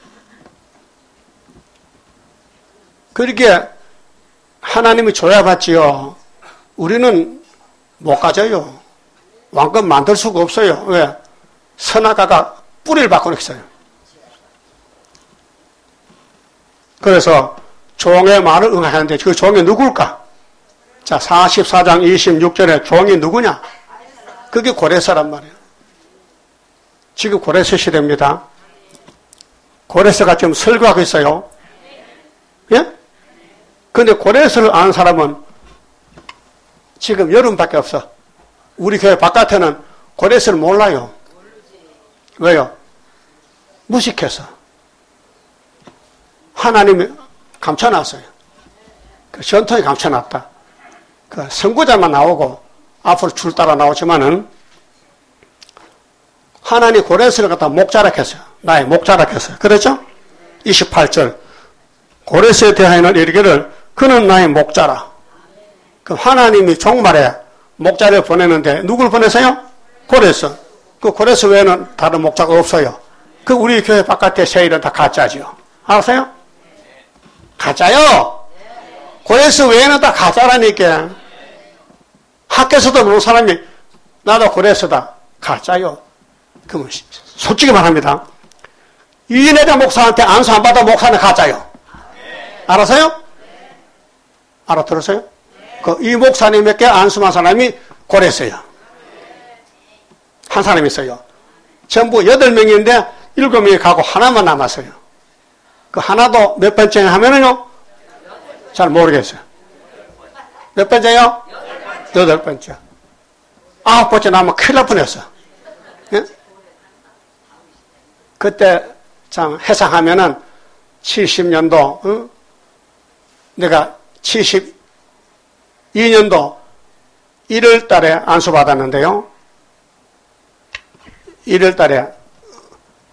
그렇게 하나님이 줘야 받지요. 우리는 못 가져요. 왕권 만들 수가 없어요. 왜? 선악과가 뿌리를 받고 있어요. 그래서 종의 말을 응하는데 그 종이 누굴까? 자, 사십사 장 이십육 절에 종이 누구냐? 그게 고레스란 말이에요. 지금 고레스 시대입니다. 고레스가 지금 설교하고 있어요. 예? 근데 고레스를 아는 사람은 지금 여름밖에 없어. 우리 교회 바깥에는 고레스를 몰라요. 왜요? 무식해서. 하나님이 감춰놨어요. 그 전통이 감춰놨다. 그 선구자만 나오고 앞으로 줄 따라 나오지만은 하나님 고레스를 갖다 목자락했어요. 나의 목자락했어요. 그렇죠? 이십팔 절. 고레스에 대하여는 이르기를 그는 나의 목자라. 그럼 하나님이 종말에 목자를 보내는데 누굴 보내세요? 고레스. 그 고레스 외에는 다른 목자가 없어요. 그 우리 교회 바깥에 세일은 다 가짜죠. 아세요? 가짜요? 고레스 외에는 다 가짜라니까. 학교에서도 모르는 사람이 나도 고레스다. 가짜요. 그럼 솔직히 말합니다. 이인혜자 목사한테 안수 안 받아 목사는 가짜요. 알았어요? 알아들었어요? 그 이 목사님에게 안수한 사람이 고레스예요. 한 사람이 있어요. 전부 여덟 명인데 일곱 명이 가고 하나만 남았어요. 그 하나도 몇 번째 하면은요? 잘 모르겠어요. 몇 번째요? 여덟 번째. 아홉 번째 나면 큰일 날 뻔했어. 예? 그때 참 해상하면은 칠십 년도, 어? 내가 칠십이 년도 일월 달에 안수받았는데요. 일월 달에,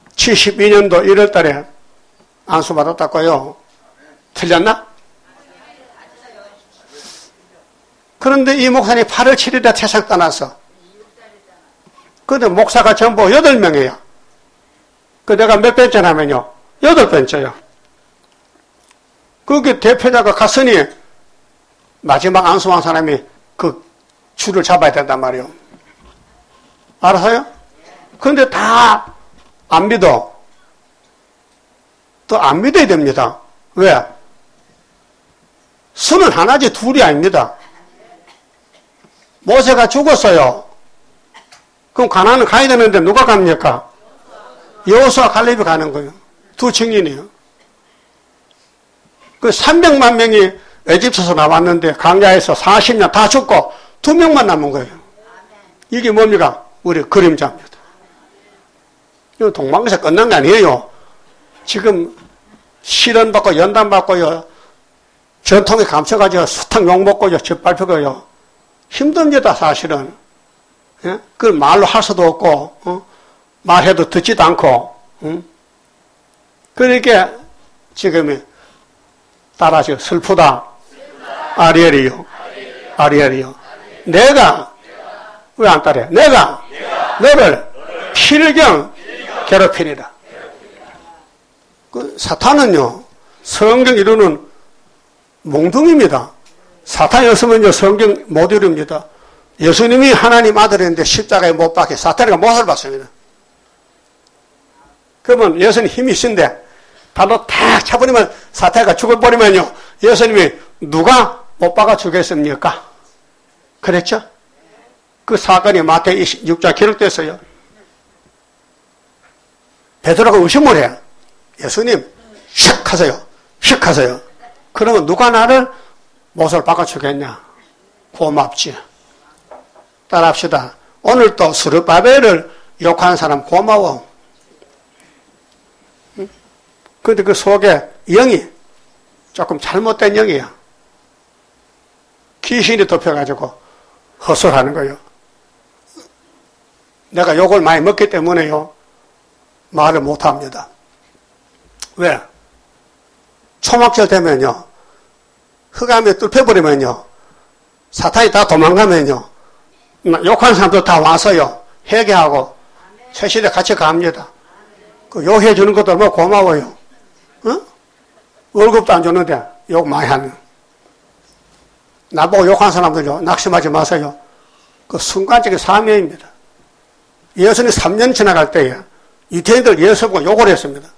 칠십이 년도 일월 달에 안수받았다고요. 틀렸나? 그런데 이 목사님이 팔월 칠일에 세상 떠났어. 근데 목사가 전부 여덟 명이에요. 그 내가 몇 번째냐면요. 여덟 번째요. 그게 대표자가 갔으니 마지막 안수한 사람이 그 줄을 잡아야 된단 말이에요. 알아서요? 그런데 다 안 믿어. 또 안 믿어야 됩니다. 왜? 수는 하나지 둘이 아닙니다. 모세가 죽었어요. 그럼 가나안은 가야 되는데 누가 갑니까? 여호수아 갈렙이 가는 거예요. 두 증인이에요. 그 삼백만 명이 에집트에서 나왔는데 강야에서 사십 년 다 죽고 두 명만 남은 거예요. 이게 뭡니까? 우리 그림자입니다. 이거 동방에서 끝난 게 아니에요. 지금 실현받고 연단받고요. 전통에 감춰가지고 수탕 욕먹고요. 짓밟히고요. 힘듭니다, 사실은. 예? 그걸 말로 할 수도 없고, 어? 말해도 듣지도 않고, 응? 그러니까 지금 따라하시고, 슬프다. 아리엘이요. 아리엘이요. 내가, 왜 안 따라해? 내가, 너를 필경 괴롭히리라. 그 사탄은요, 성경 이루는 몽둥입니다. 사탄이 없으면요, 성경 못 이룹니다. 예수님이 하나님 아들인데 십자가에 못 박혀 사탄이가 못을 받습니다. 그러면 예수님 힘이 있는데 발로 탁 차버리면 사탄이가 죽어버리면요, 예수님이 누가 못 박아 주겠습니까? 그랬죠? 그 사건이 마태복음 이십육 장 기록됐어요. 베드로가 의심을 해요. 예수님, 슉 하세요. 슉 하세요. 그러면 누가 나를 못을 박아주겠냐? 고맙지. 따라합시다. 오늘 또 스룹바벨을 욕하는 사람 고마워. 응? 근데 그 속에 영이 조금 잘못된 영이야. 귀신이 덮여가지고 헛소리하는 거예요. 내가 욕을 많이 먹기 때문에요. 말을 못합니다. 왜? 초막절 되면요. 흑암에 뚫혀버리면요. 사탄이 다 도망가면요. 욕하는 사람도 다 와서요. 회개하고 최실에 같이 갑니다. 그 욕해 주는 것도 얼마나 고마워요. 어? 월급도 안 주는데 욕 많이 하는. 나보고 욕하는 사람들요. 낙심하지 마세요. 그 순간적인 사명입니다. 예수님이 삼 년 지나갈 때에 유대인들 예수 보고 욕을 했습니다.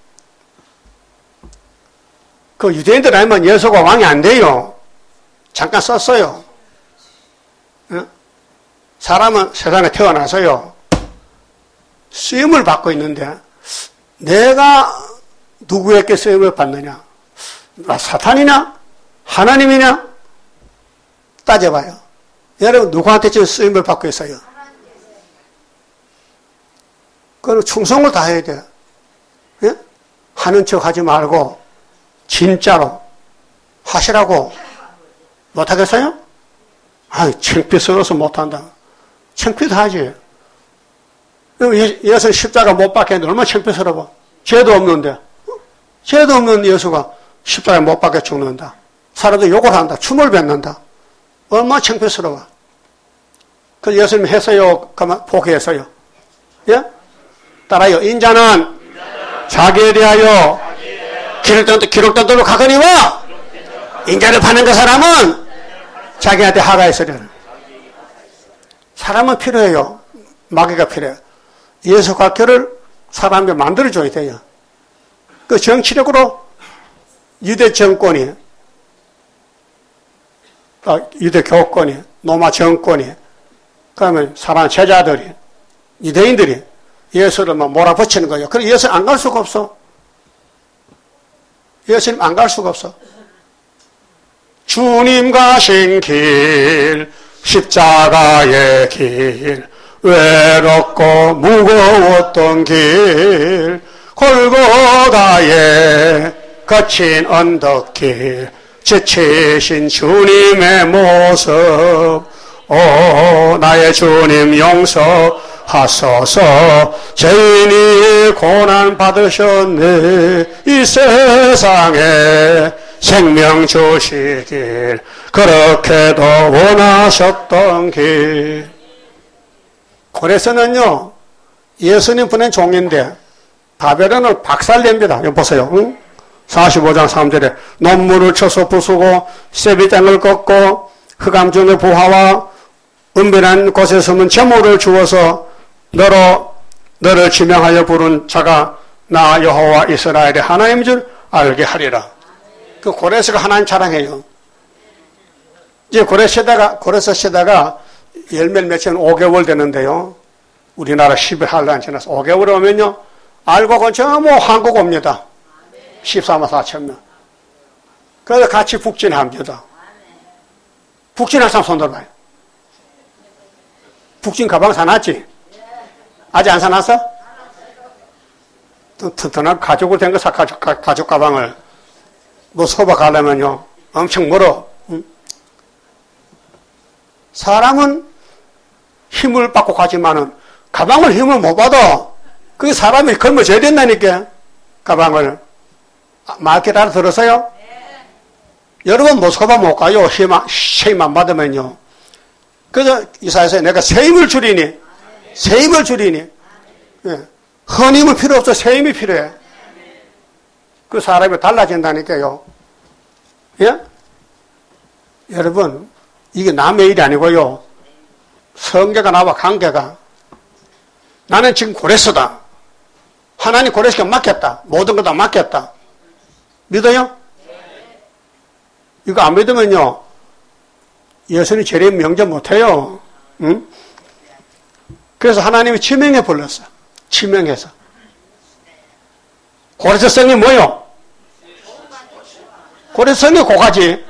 그 유대인들 아니면 예수가 왕이 안 돼요. 잠깐 썼어요. 어? 사람은 세상에 태어나서요. 쓰임을 받고 있는데 내가 누구에게 쓰임을 받느냐? 나 사탄이냐? 하나님이냐? 따져봐요. 여러분 누구한테 지금 쓰임을 받고 있어요? 그건 충성을 다해야 돼요. 예? 하는 척 하지 말고 진짜로 하시라고. 못하겠어요? 아이, 창피스러워서 못한다. 창피도 하지. 예수 십자가 못 박혔는데 얼마나 창피스러워. 죄도 없는데. 죄도 없는 예수가 십자가에 못 박혀 죽는다. 사람들 욕을 한다. 춤을 뱉는다. 얼마나 창피스러워. 그 예수님 했어요? 그만 포기했어요? 예? 따라요. 인자는 자기에 대하여 기록된, 기록된 대로 가거니와 인자를 파는 그 사람은 자기한테 하가했으려는. 사람은 필요해요. 마귀가 필요해요. 예수 과교를 사람이 만들어줘야 돼요. 그 정치력으로 유대 정권이, 아, 유대 교권이, 로마 정권이, 그러면 사람 제자들이, 유대인들이 예수를 막 몰아붙이는 거예요. 그래서 예수 안 갈 수가 없어. 예수님 안 갈 수가 없어. 주님 가신 길, 십자가의 길, 외롭고 무거웠던 길, 골고다의 거친 언덕길, 지치신 주님의 모습, 오 나의 주님 용서하소서. 죄인이 고난 받으셨네. 이 세상에 생명 주시길 그렇게도 원하셨던 길. 고레스는요 예수님 보낸 종인데 바벨론을 박살냅니다. 여기 보세요. 응? 사십오 장 삼 절에 논물을 쳐서 부수고 세비장을 꺾고 흑암 중의 부하와 은밀한 곳에 숨은 제물을 주어서 너로 너를 지명하여 부른 자가 나 여호와 이스라엘의 하나님인 줄 알게 하리라. 그 고레스가 하나님 자랑해요. 이제 고레스 시대가 고레스 시대가 열몇 며칠 오 개월 되는데요. 우리나라 십일 한란 지나서 오 개월 오면요. 알고 건저 뭐 한국 옵니다. 십사만 사천 명. 그래서 같이 북진합니다. 북진할 사람 손 들어봐요. 북진 가방 사놨지? 아직 안 사놨어? 튼튼한 가죽으로 된 거 사, 가죽, 가죽 가방을. 뭐 소바 가려면요. 엄청 멀어. 응? 사람은 힘을 받고 가지만은 가방을 힘을 못 받아. 그 사람이 걸머져야 된다니까. 가방을. 마켓 알아 들었어요? 네. 여러분 모스크바 못 가요. 세임 안 받으면요. 그래서 이사야서 내가 세임을 줄이니, 네. 세임을 줄이니, 네. 헌임은 필요 없어. 세임이 필요해. 네. 그 사람이 달라진다니까요. 예? 여러분, 이게 남의 일이 아니고요. 성계가 나와 관계가. 나는 지금 고레스다. 하나님 고레스가 맡겼다. 모든 걸 다 맡겼다. 믿어요? 네. 이거 안 믿으면요. 예수님 재림 명제 못해요. 응? 그래서 하나님이 지명해 불렀어. 지명해서. 고레스 성이 뭐요? 고레스 성이 고가지.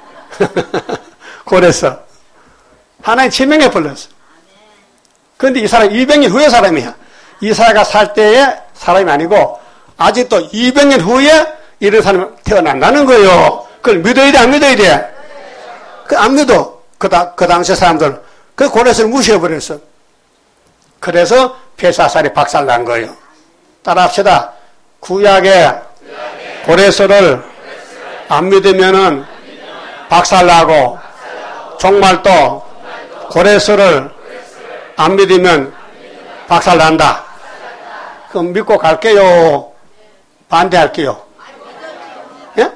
고레스. 하나님 지명해 불렀어. 그런데 이 사람 이백 년 후의 사람이야. 이사야가 살 때의 사람이 아니고 아직도 이백 년 후에 이런 사람이 태어난다는 거예요. 그걸 믿어야 돼, 안 믿어야 돼? 그 안 믿어. 그, 다, 그 당시 사람들. 그 고레스를 무시해버렸어. 그래서 벨사살이 박살난 거예요. 따라합시다. 구약에 고레스를 안 믿으면은 박살나고, 정말 또 고레스를 안 믿으면 박살난다. 그럼 믿고 갈게요? 반대할게요? 예?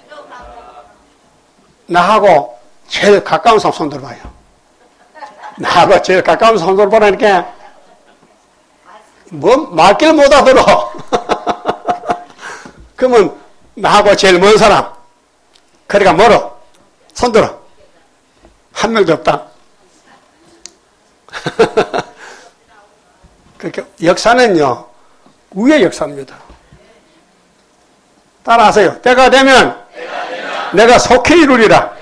나하고 제일 가까운 사람 손 들어봐요. 나하고 제일 가까운 사람 손 들어보라니까 뭐 말귀를 못 알아들어. 그러면 나하고 제일 먼 사람 그러니까 멀어. 손 들어. 한 명도 없다. 그렇게 역사는요 우의 역사입니다. 따라하세요. 때가 되면, 때가 되면 내가 속히 이루리라.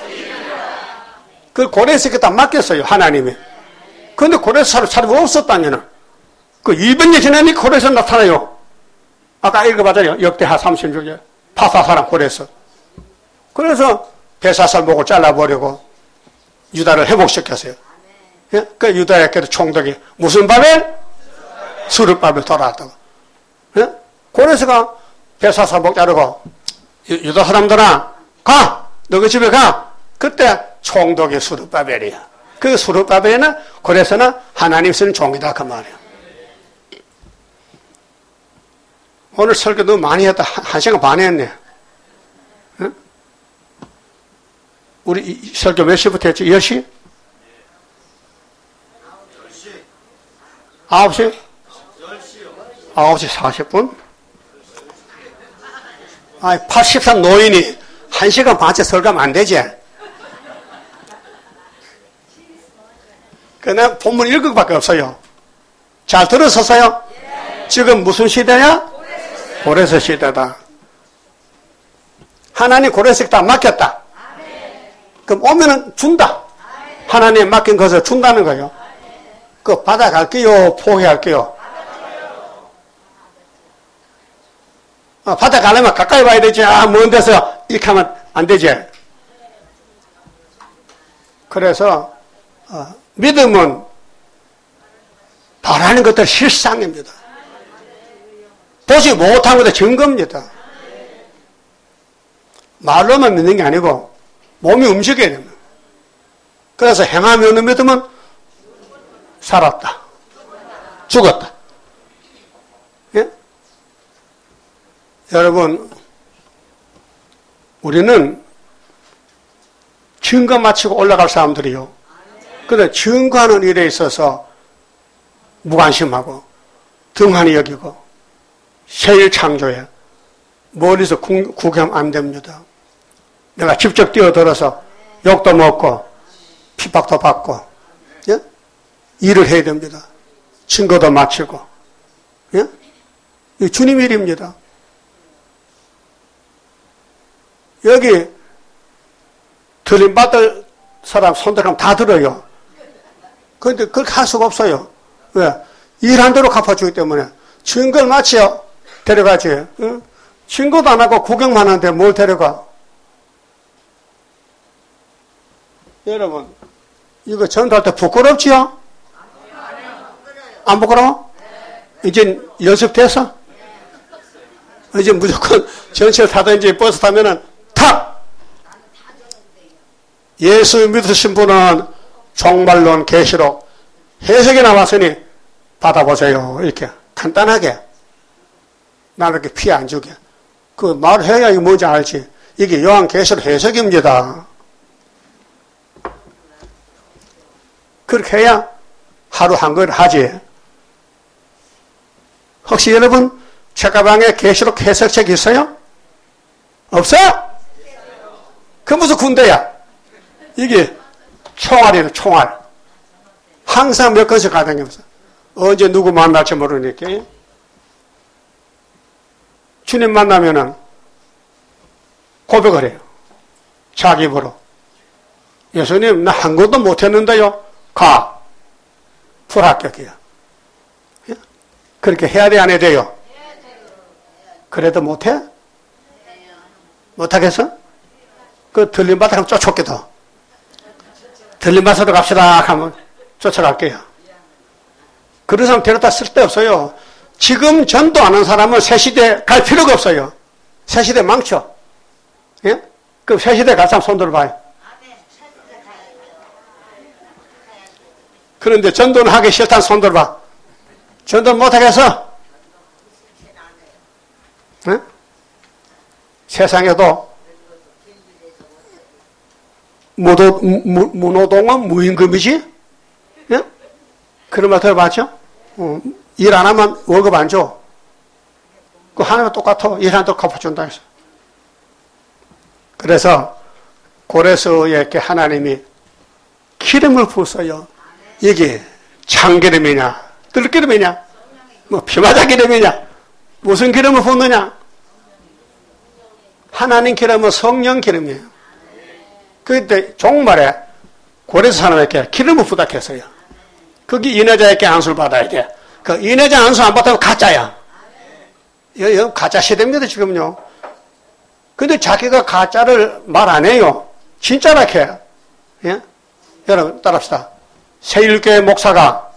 그 고레스에게 다 맡겼어요. 하나님이. 그런데 고레스 사람이 없었다면은 그 이백 년 지나니까 고레스 나타나요. 아까 읽어봤잖아요. 역대하 삼십육 절 파사 사람 고레스. 그래서 벨사살 목을 잘라버리고 유다를 회복시켰어요. 예? 그 유다에게도 총독이 무슨 바벨? 수르바벨 돌아왔다고. 예? 고레스가 벨사살 목 자르고 유다 사람들아 가! 너희 집에 가! 그때 총독이 수르바벨이야. 그 수르바벨은 고레스는 하나님 쓰는 종이다 그 말이야. 오늘 설교 너무 많이 했다. 한 시간 반 했네. 예? 우리 설교 몇 시부터 했지? 열 시? 아홉 시? 아홉 시 사십 분? 아, 팔십삼 노인이 한 시간 반째 설교하면 안 되지? 그냥 본문 읽을 밖에 없어요. 잘 들었었어요? 지금 무슨 시대야? 고레스 시대다. 하나님 고레스에 다 맡겼다. 그럼 오면은 준다. 하나님 맡긴 것을 준다는 거예요. 그 받아갈게요? 포기할게요? 어, 받아가려면 가까이 와야 되지. 아, 먼 데서 이렇게 하면 안 되지. 그래서 어, 믿음은 바라는 것들 실상입니다. 보지 못한 것들 증거입니다. 말로만 믿는 게 아니고 몸이 움직여야 됩니다. 그래서 행하며 없는 믿음은 살았다. 죽었다. 예? 여러분, 우리는 증거 마치고 올라갈 사람들이요. 근데 증거하는 일에 있어서 무관심하고 등한히 여기고 세일 창조에 멀리서 구경 안 됩니다. 내가 직접 뛰어들어서 욕도 먹고 핍박도 받고 예? 일을 해야 됩니다. 증거도 마치고 예? 이 주님 일입니다. 여기 들림받을 사람 손들하면 다 들어요. 그런데 그렇게 할 수가 없어요. 왜? 일한 대로 갚아주기 때문에 증거를 마치요 데려가지. 예? 증거도 안 하고 구경만 하는데 뭘 데려가? 여러분, 이거 전도할 때 부끄럽지요? 안 부끄러워? 이제 연습돼서? 이제 무조건 전철 타든지 버스 타면은 탁! 예수 믿으신 분은 종말론 계시록 해석이 나왔으니 받아보세요. 이렇게 간단하게. 나를 이렇게 피해 안 주게. 그 말을 해야 이게 뭔지 알지. 이게 요한계시록 해석입니다. 그렇게 해야 하루 한 걸 하지. 혹시 여러분 책가방에 계시록 해석책 있어요? 없어요? 그 무슨 군대야? 이게 총알이에요, 총알. 항상 몇 건씩 가다니면서 언제 누구 만날지 모르니까. 주님 만나면은 고백을 해요. 자기 입으로. 예수님, 나 한 것도 못했는데요. 가. 불합격이야. 그렇게 해야 돼, 안 해야 돼요? 그래도 못해? 못하겠어? 그 들림받아 가면 쫓아오겠다. 들림받아서 갑시다 하면 쫓아갈게요. 그런 사람 데려다 쓸데없어요. 지금 전도 안 한 사람은 새시대 갈 필요가 없어요. 새시대 망쳐. 예? 그럼 새시대 갈 사람 손 들어봐요. 그런데 전도는 하기 싫다는 손 들어봐. 전도는 못하겠어? 예? 세상에도 무도, 무, 무노동은 무임금이지? 예? 그런 말 들어봤죠? 어. 일 안 하면 월급 안 줘. 그 하나는 똑같아. 일 하나도 갚아준다 해서. 그래서 고레스에게 하나님이 기름을 부었어요. 이게 참기름이냐, 들기름이냐, 뭐 피마자 기름이냐, 무슨 기름을 붓느냐? 하나님 기름은 성령 기름이에요. 그때 종말에 고레스 사람에게 기름을 부탁했어요. 거기 인회자에게 안수를 받아야 돼. 그 인회자 안수 안 받으면 가짜야. 이거 가짜 시대입니다, 지금요. 근데 자기가 가짜를 말 안 해요. 진짜라 해. 예? 여러분, 따라합시다. 새일교회 목사가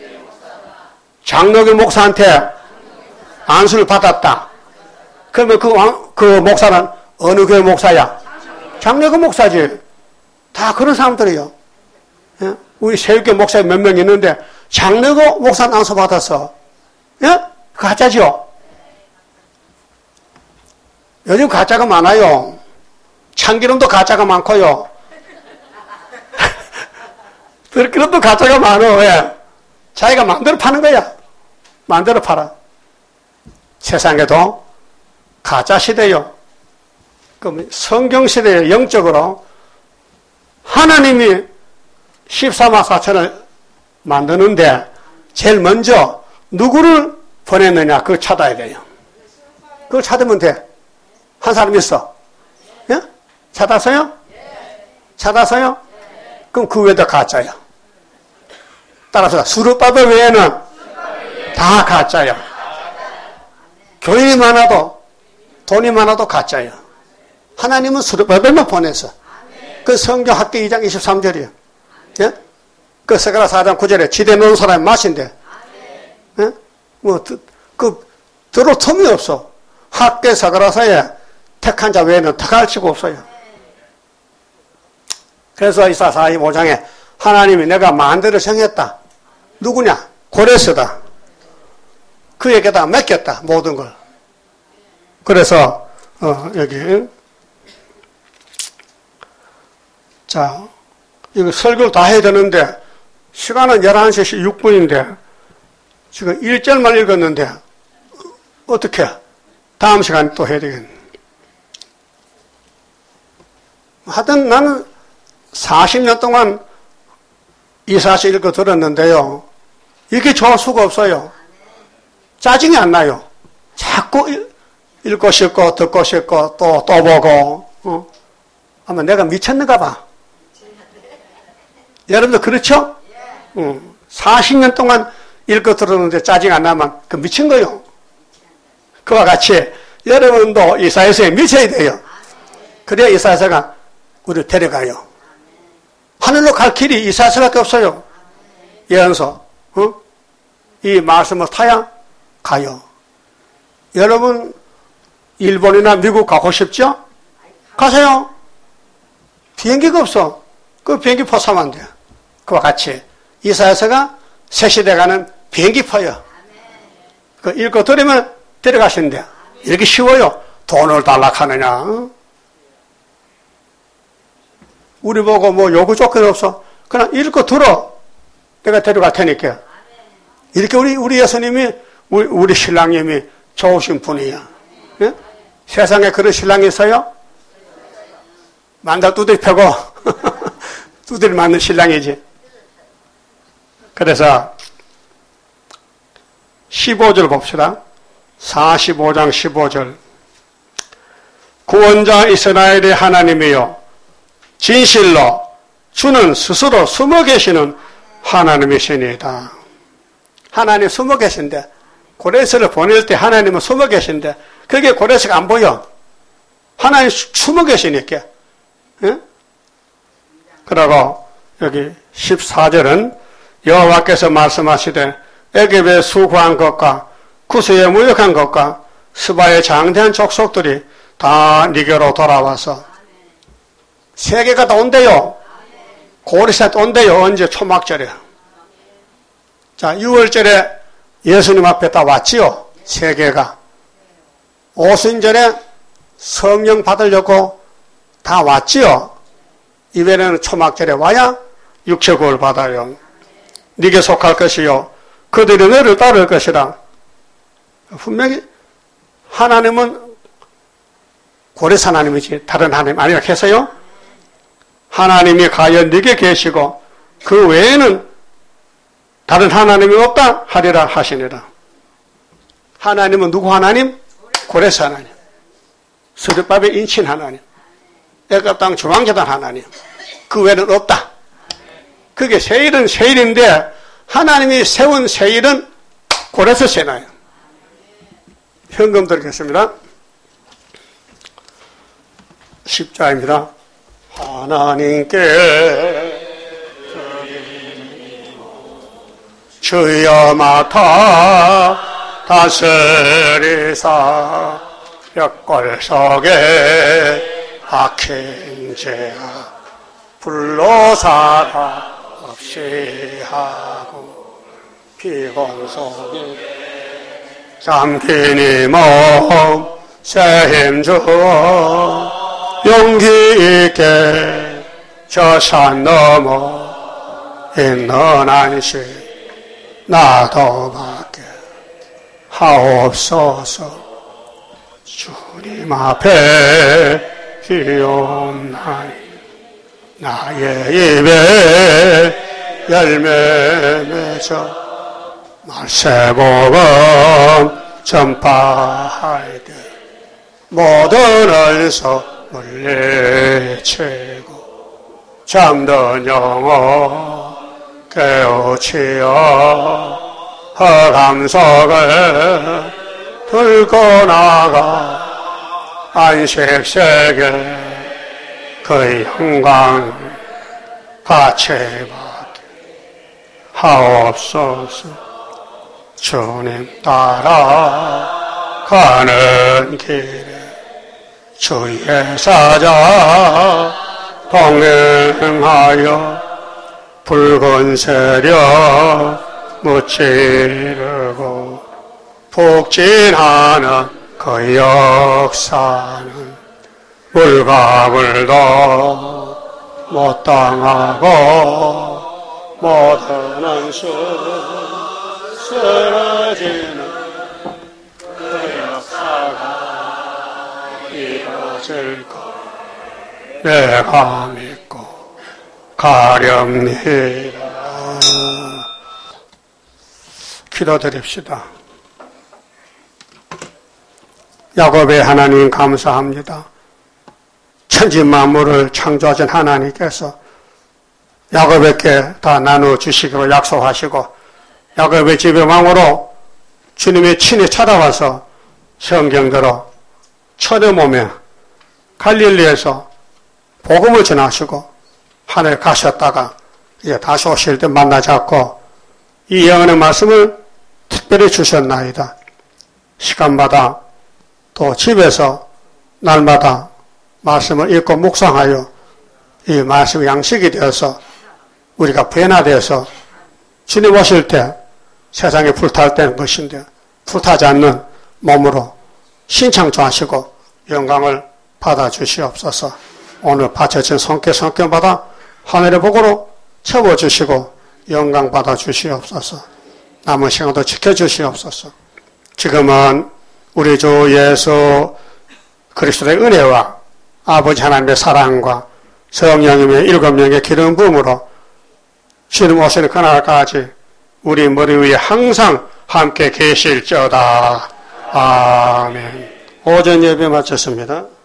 장로교 목사한테 안수를 받았다. 그러면 그, 왕, 그 목사는 어느 교회 목사야? 장로교 목사지. 다 그런 사람들이에요. 예? 우리 새일교회 목사 몇 명 있는데 장로교 목사 안수 받았어. 예? 가짜죠? 요즘 가짜가 많아요. 참기름도 가짜가 많고요. 들기름도 가짜가 많아. 왜? 자기가 마음대로 파는 거야. 마음대로 팔아. 세상에도 가짜 시대요. 그럼 성경 시대에 영적으로 하나님이 십삼만 사천을 만드는데 제일 먼저 누구를 보냈느냐 그걸 찾아야 돼요. 그걸 찾으면 돼. 한 사람 있어. 예? 찾았어요? 찾았어요? 그럼 그 외에도 가짜야. 따라서 수르바벨 외에는 다 가짜야. 교인이 많아도 돈이 많아도 가짜야. 하나님은 수르바벨만 보내서. 그 성경 학교 이 장 이십삼 절이에요. 예? 그 스가랴 사 장 구 절에 지대 놓은 사람이 마신대. 예? 뭐, 그, 들을 틈이 없어. 학교 스가랴사에 택한 자 외에는 택할 수가 없어요. 그래서 이사야 사십오 장에 하나님이 내가 만대로 정했다. 누구냐? 고레스다. 그에게다 맡겼다. 모든 걸. 그래서 어, 여기 자 이거 설교를 다 해야 되는데 시간은 열한 시 육 분인데 지금 일 절만 읽었는데 어떻게 다음 시간에 또 해야 되겠네. 하여튼 나는 사십 년 동안 이사야서 읽어 들었는데요. 이렇게 좋을 수가 없어요. 짜증이 안 나요. 자꾸 읽고 싶고 듣고 싶고 또, 또 보고 어? 아마 내가 미쳤는가 봐. 여러분들 그렇죠? 어. 사십 년 동안 읽고 들었는데 짜증 안 나면 그 미친 거요. 그와 같이 여러분도 이사야서에 미쳐야 돼요. 그래야 이사야서가 우리를 데려가요. 하늘로 갈 길이 이사야서밖에 없어요. 예언서. 어? 이 말씀을 타야 가요. 여러분 일본이나 미국 가고 싶죠? 가세요. 비행기가 없어. 그 비행기 표 사면 안 돼요. 그와 같이 이사야서가 새 시대 가는 비행기표요. 그 읽고 들으면 데려가신대요. 이렇게 쉬워요. 돈을 달라 하느냐. 어? 우리 보고 뭐 요구 조건이 없어. 그냥 읽고 들어. 내가 데려갈 테니까. 이렇게 우리, 우리 예수님이, 우리, 우리 신랑님이 좋으신 분이야. 예? 세상에 그런 신랑이 있어요? 만다 두드리 펴고, 두드리 맞는 신랑이지. 그래서, 십오 절 봅시다. 사십오 장 십오 절. 구원자 이스라엘의 하나님이여, 진실로 주는 스스로 숨어 계시는 하나님이시니다. 하나님 숨어 계신데 고레스를 보낼 때 하나님은 숨어 계신데 그게 고레스가 안 보여. 하나님 숨어 계시니까. 예? 그러고 여기 십사 절은 여호와께서 말씀하시되 애굽에 수고한 것과 구스에 무역한 것과 스바의 장대한 족속들이 다 네게로 돌아와서 세계가 다 온대요. 고레스한테 온대요. 언제? 초막절에. 자, 유월절에 예수님 앞에 다 왔지요. 세계가. 오순절에 성령 받으려고 다 왔지요. 이번에는 초막절에 와야 육체구원을 받아요. 네게 속할 것이요 그들이 너를 따를 것이라. 분명히 하나님은 고레스 하나님이지 다른 하나님 아니라 해서요. 하나님이 과연 네게 계시고 그 외에는 다른 하나님이 없다 하리라 하시니라. 하나님은 누구 하나님? 고레스 하나님. 스룹바벨 인친 하나님. 애굽 땅 중앙재단 하나님. 그 외에는 없다. 그게 세일은 세일인데 하나님이 세운 세일은 고레스 세나요. 현금 드리겠습니다. 십자입니다. 하나님께 주여 맡아 다스리사 벽골 속에 박힌 죄악 불로사가 없이 하고 피곤 속에 잠긴 이 몸 새 힘 주어 용기 있게 저 산 넘어 있는 안식 나도 받게 하옵소서. 주님 앞에 기옵나니 나의 입에 열매 맺어 말세복음 전파할 때 모든 얼서 물리치고 잠든 영혼 깨우치어 흑암 속을 들고 나가 안식세계 그 영광 같이 받게 하옵소서. 주님 따라 가는 길에 주의 사자 동행하여 붉은 세력 무찌르고 북진하는 그 역사는 물가물도 못 당하고 모든 수 쓰러지는 그 역사가 이루어질 것 내가 믿고 가렵니다. 기도드립시다. 야곱의 하나님 감사합니다. 천지 만물을 창조하신 하나님께서 야곱에게 다 나눠주시기로 약속하시고 야곱의 집의 왕으로 주님의 친히 찾아와서 성경대로 천의 몸에 갈릴리에서 복음을 전하시고 하늘 가셨다가 이제 다시 오실 때 만나지 않고 이 영원의 말씀을 특별히 주셨나이다. 시간마다 또 집에서 날마다 말씀을 읽고 묵상하여 이 말씀 양식이 되어서 우리가 변화되어서 주님 오실 때 세상에 불탈 때는 것인데 불타지 않는 몸으로 신창조 하시고 영광을 받아주시옵소서. 오늘 바쳐진 손께 성경받아 하늘의 복으로 채워주시고 영광 받아주시옵소서. 남은 시간도 지켜주시옵소서. 지금은 우리 주 예수 그리스도의 은혜와 아버지 하나님의 사랑과 성령님의 일곱 명의 기름 부음으로 주님 오시는 그날까지 우리 머리 위에 항상 함께 계실지어다. 아멘. 오전 예배 마쳤습니다.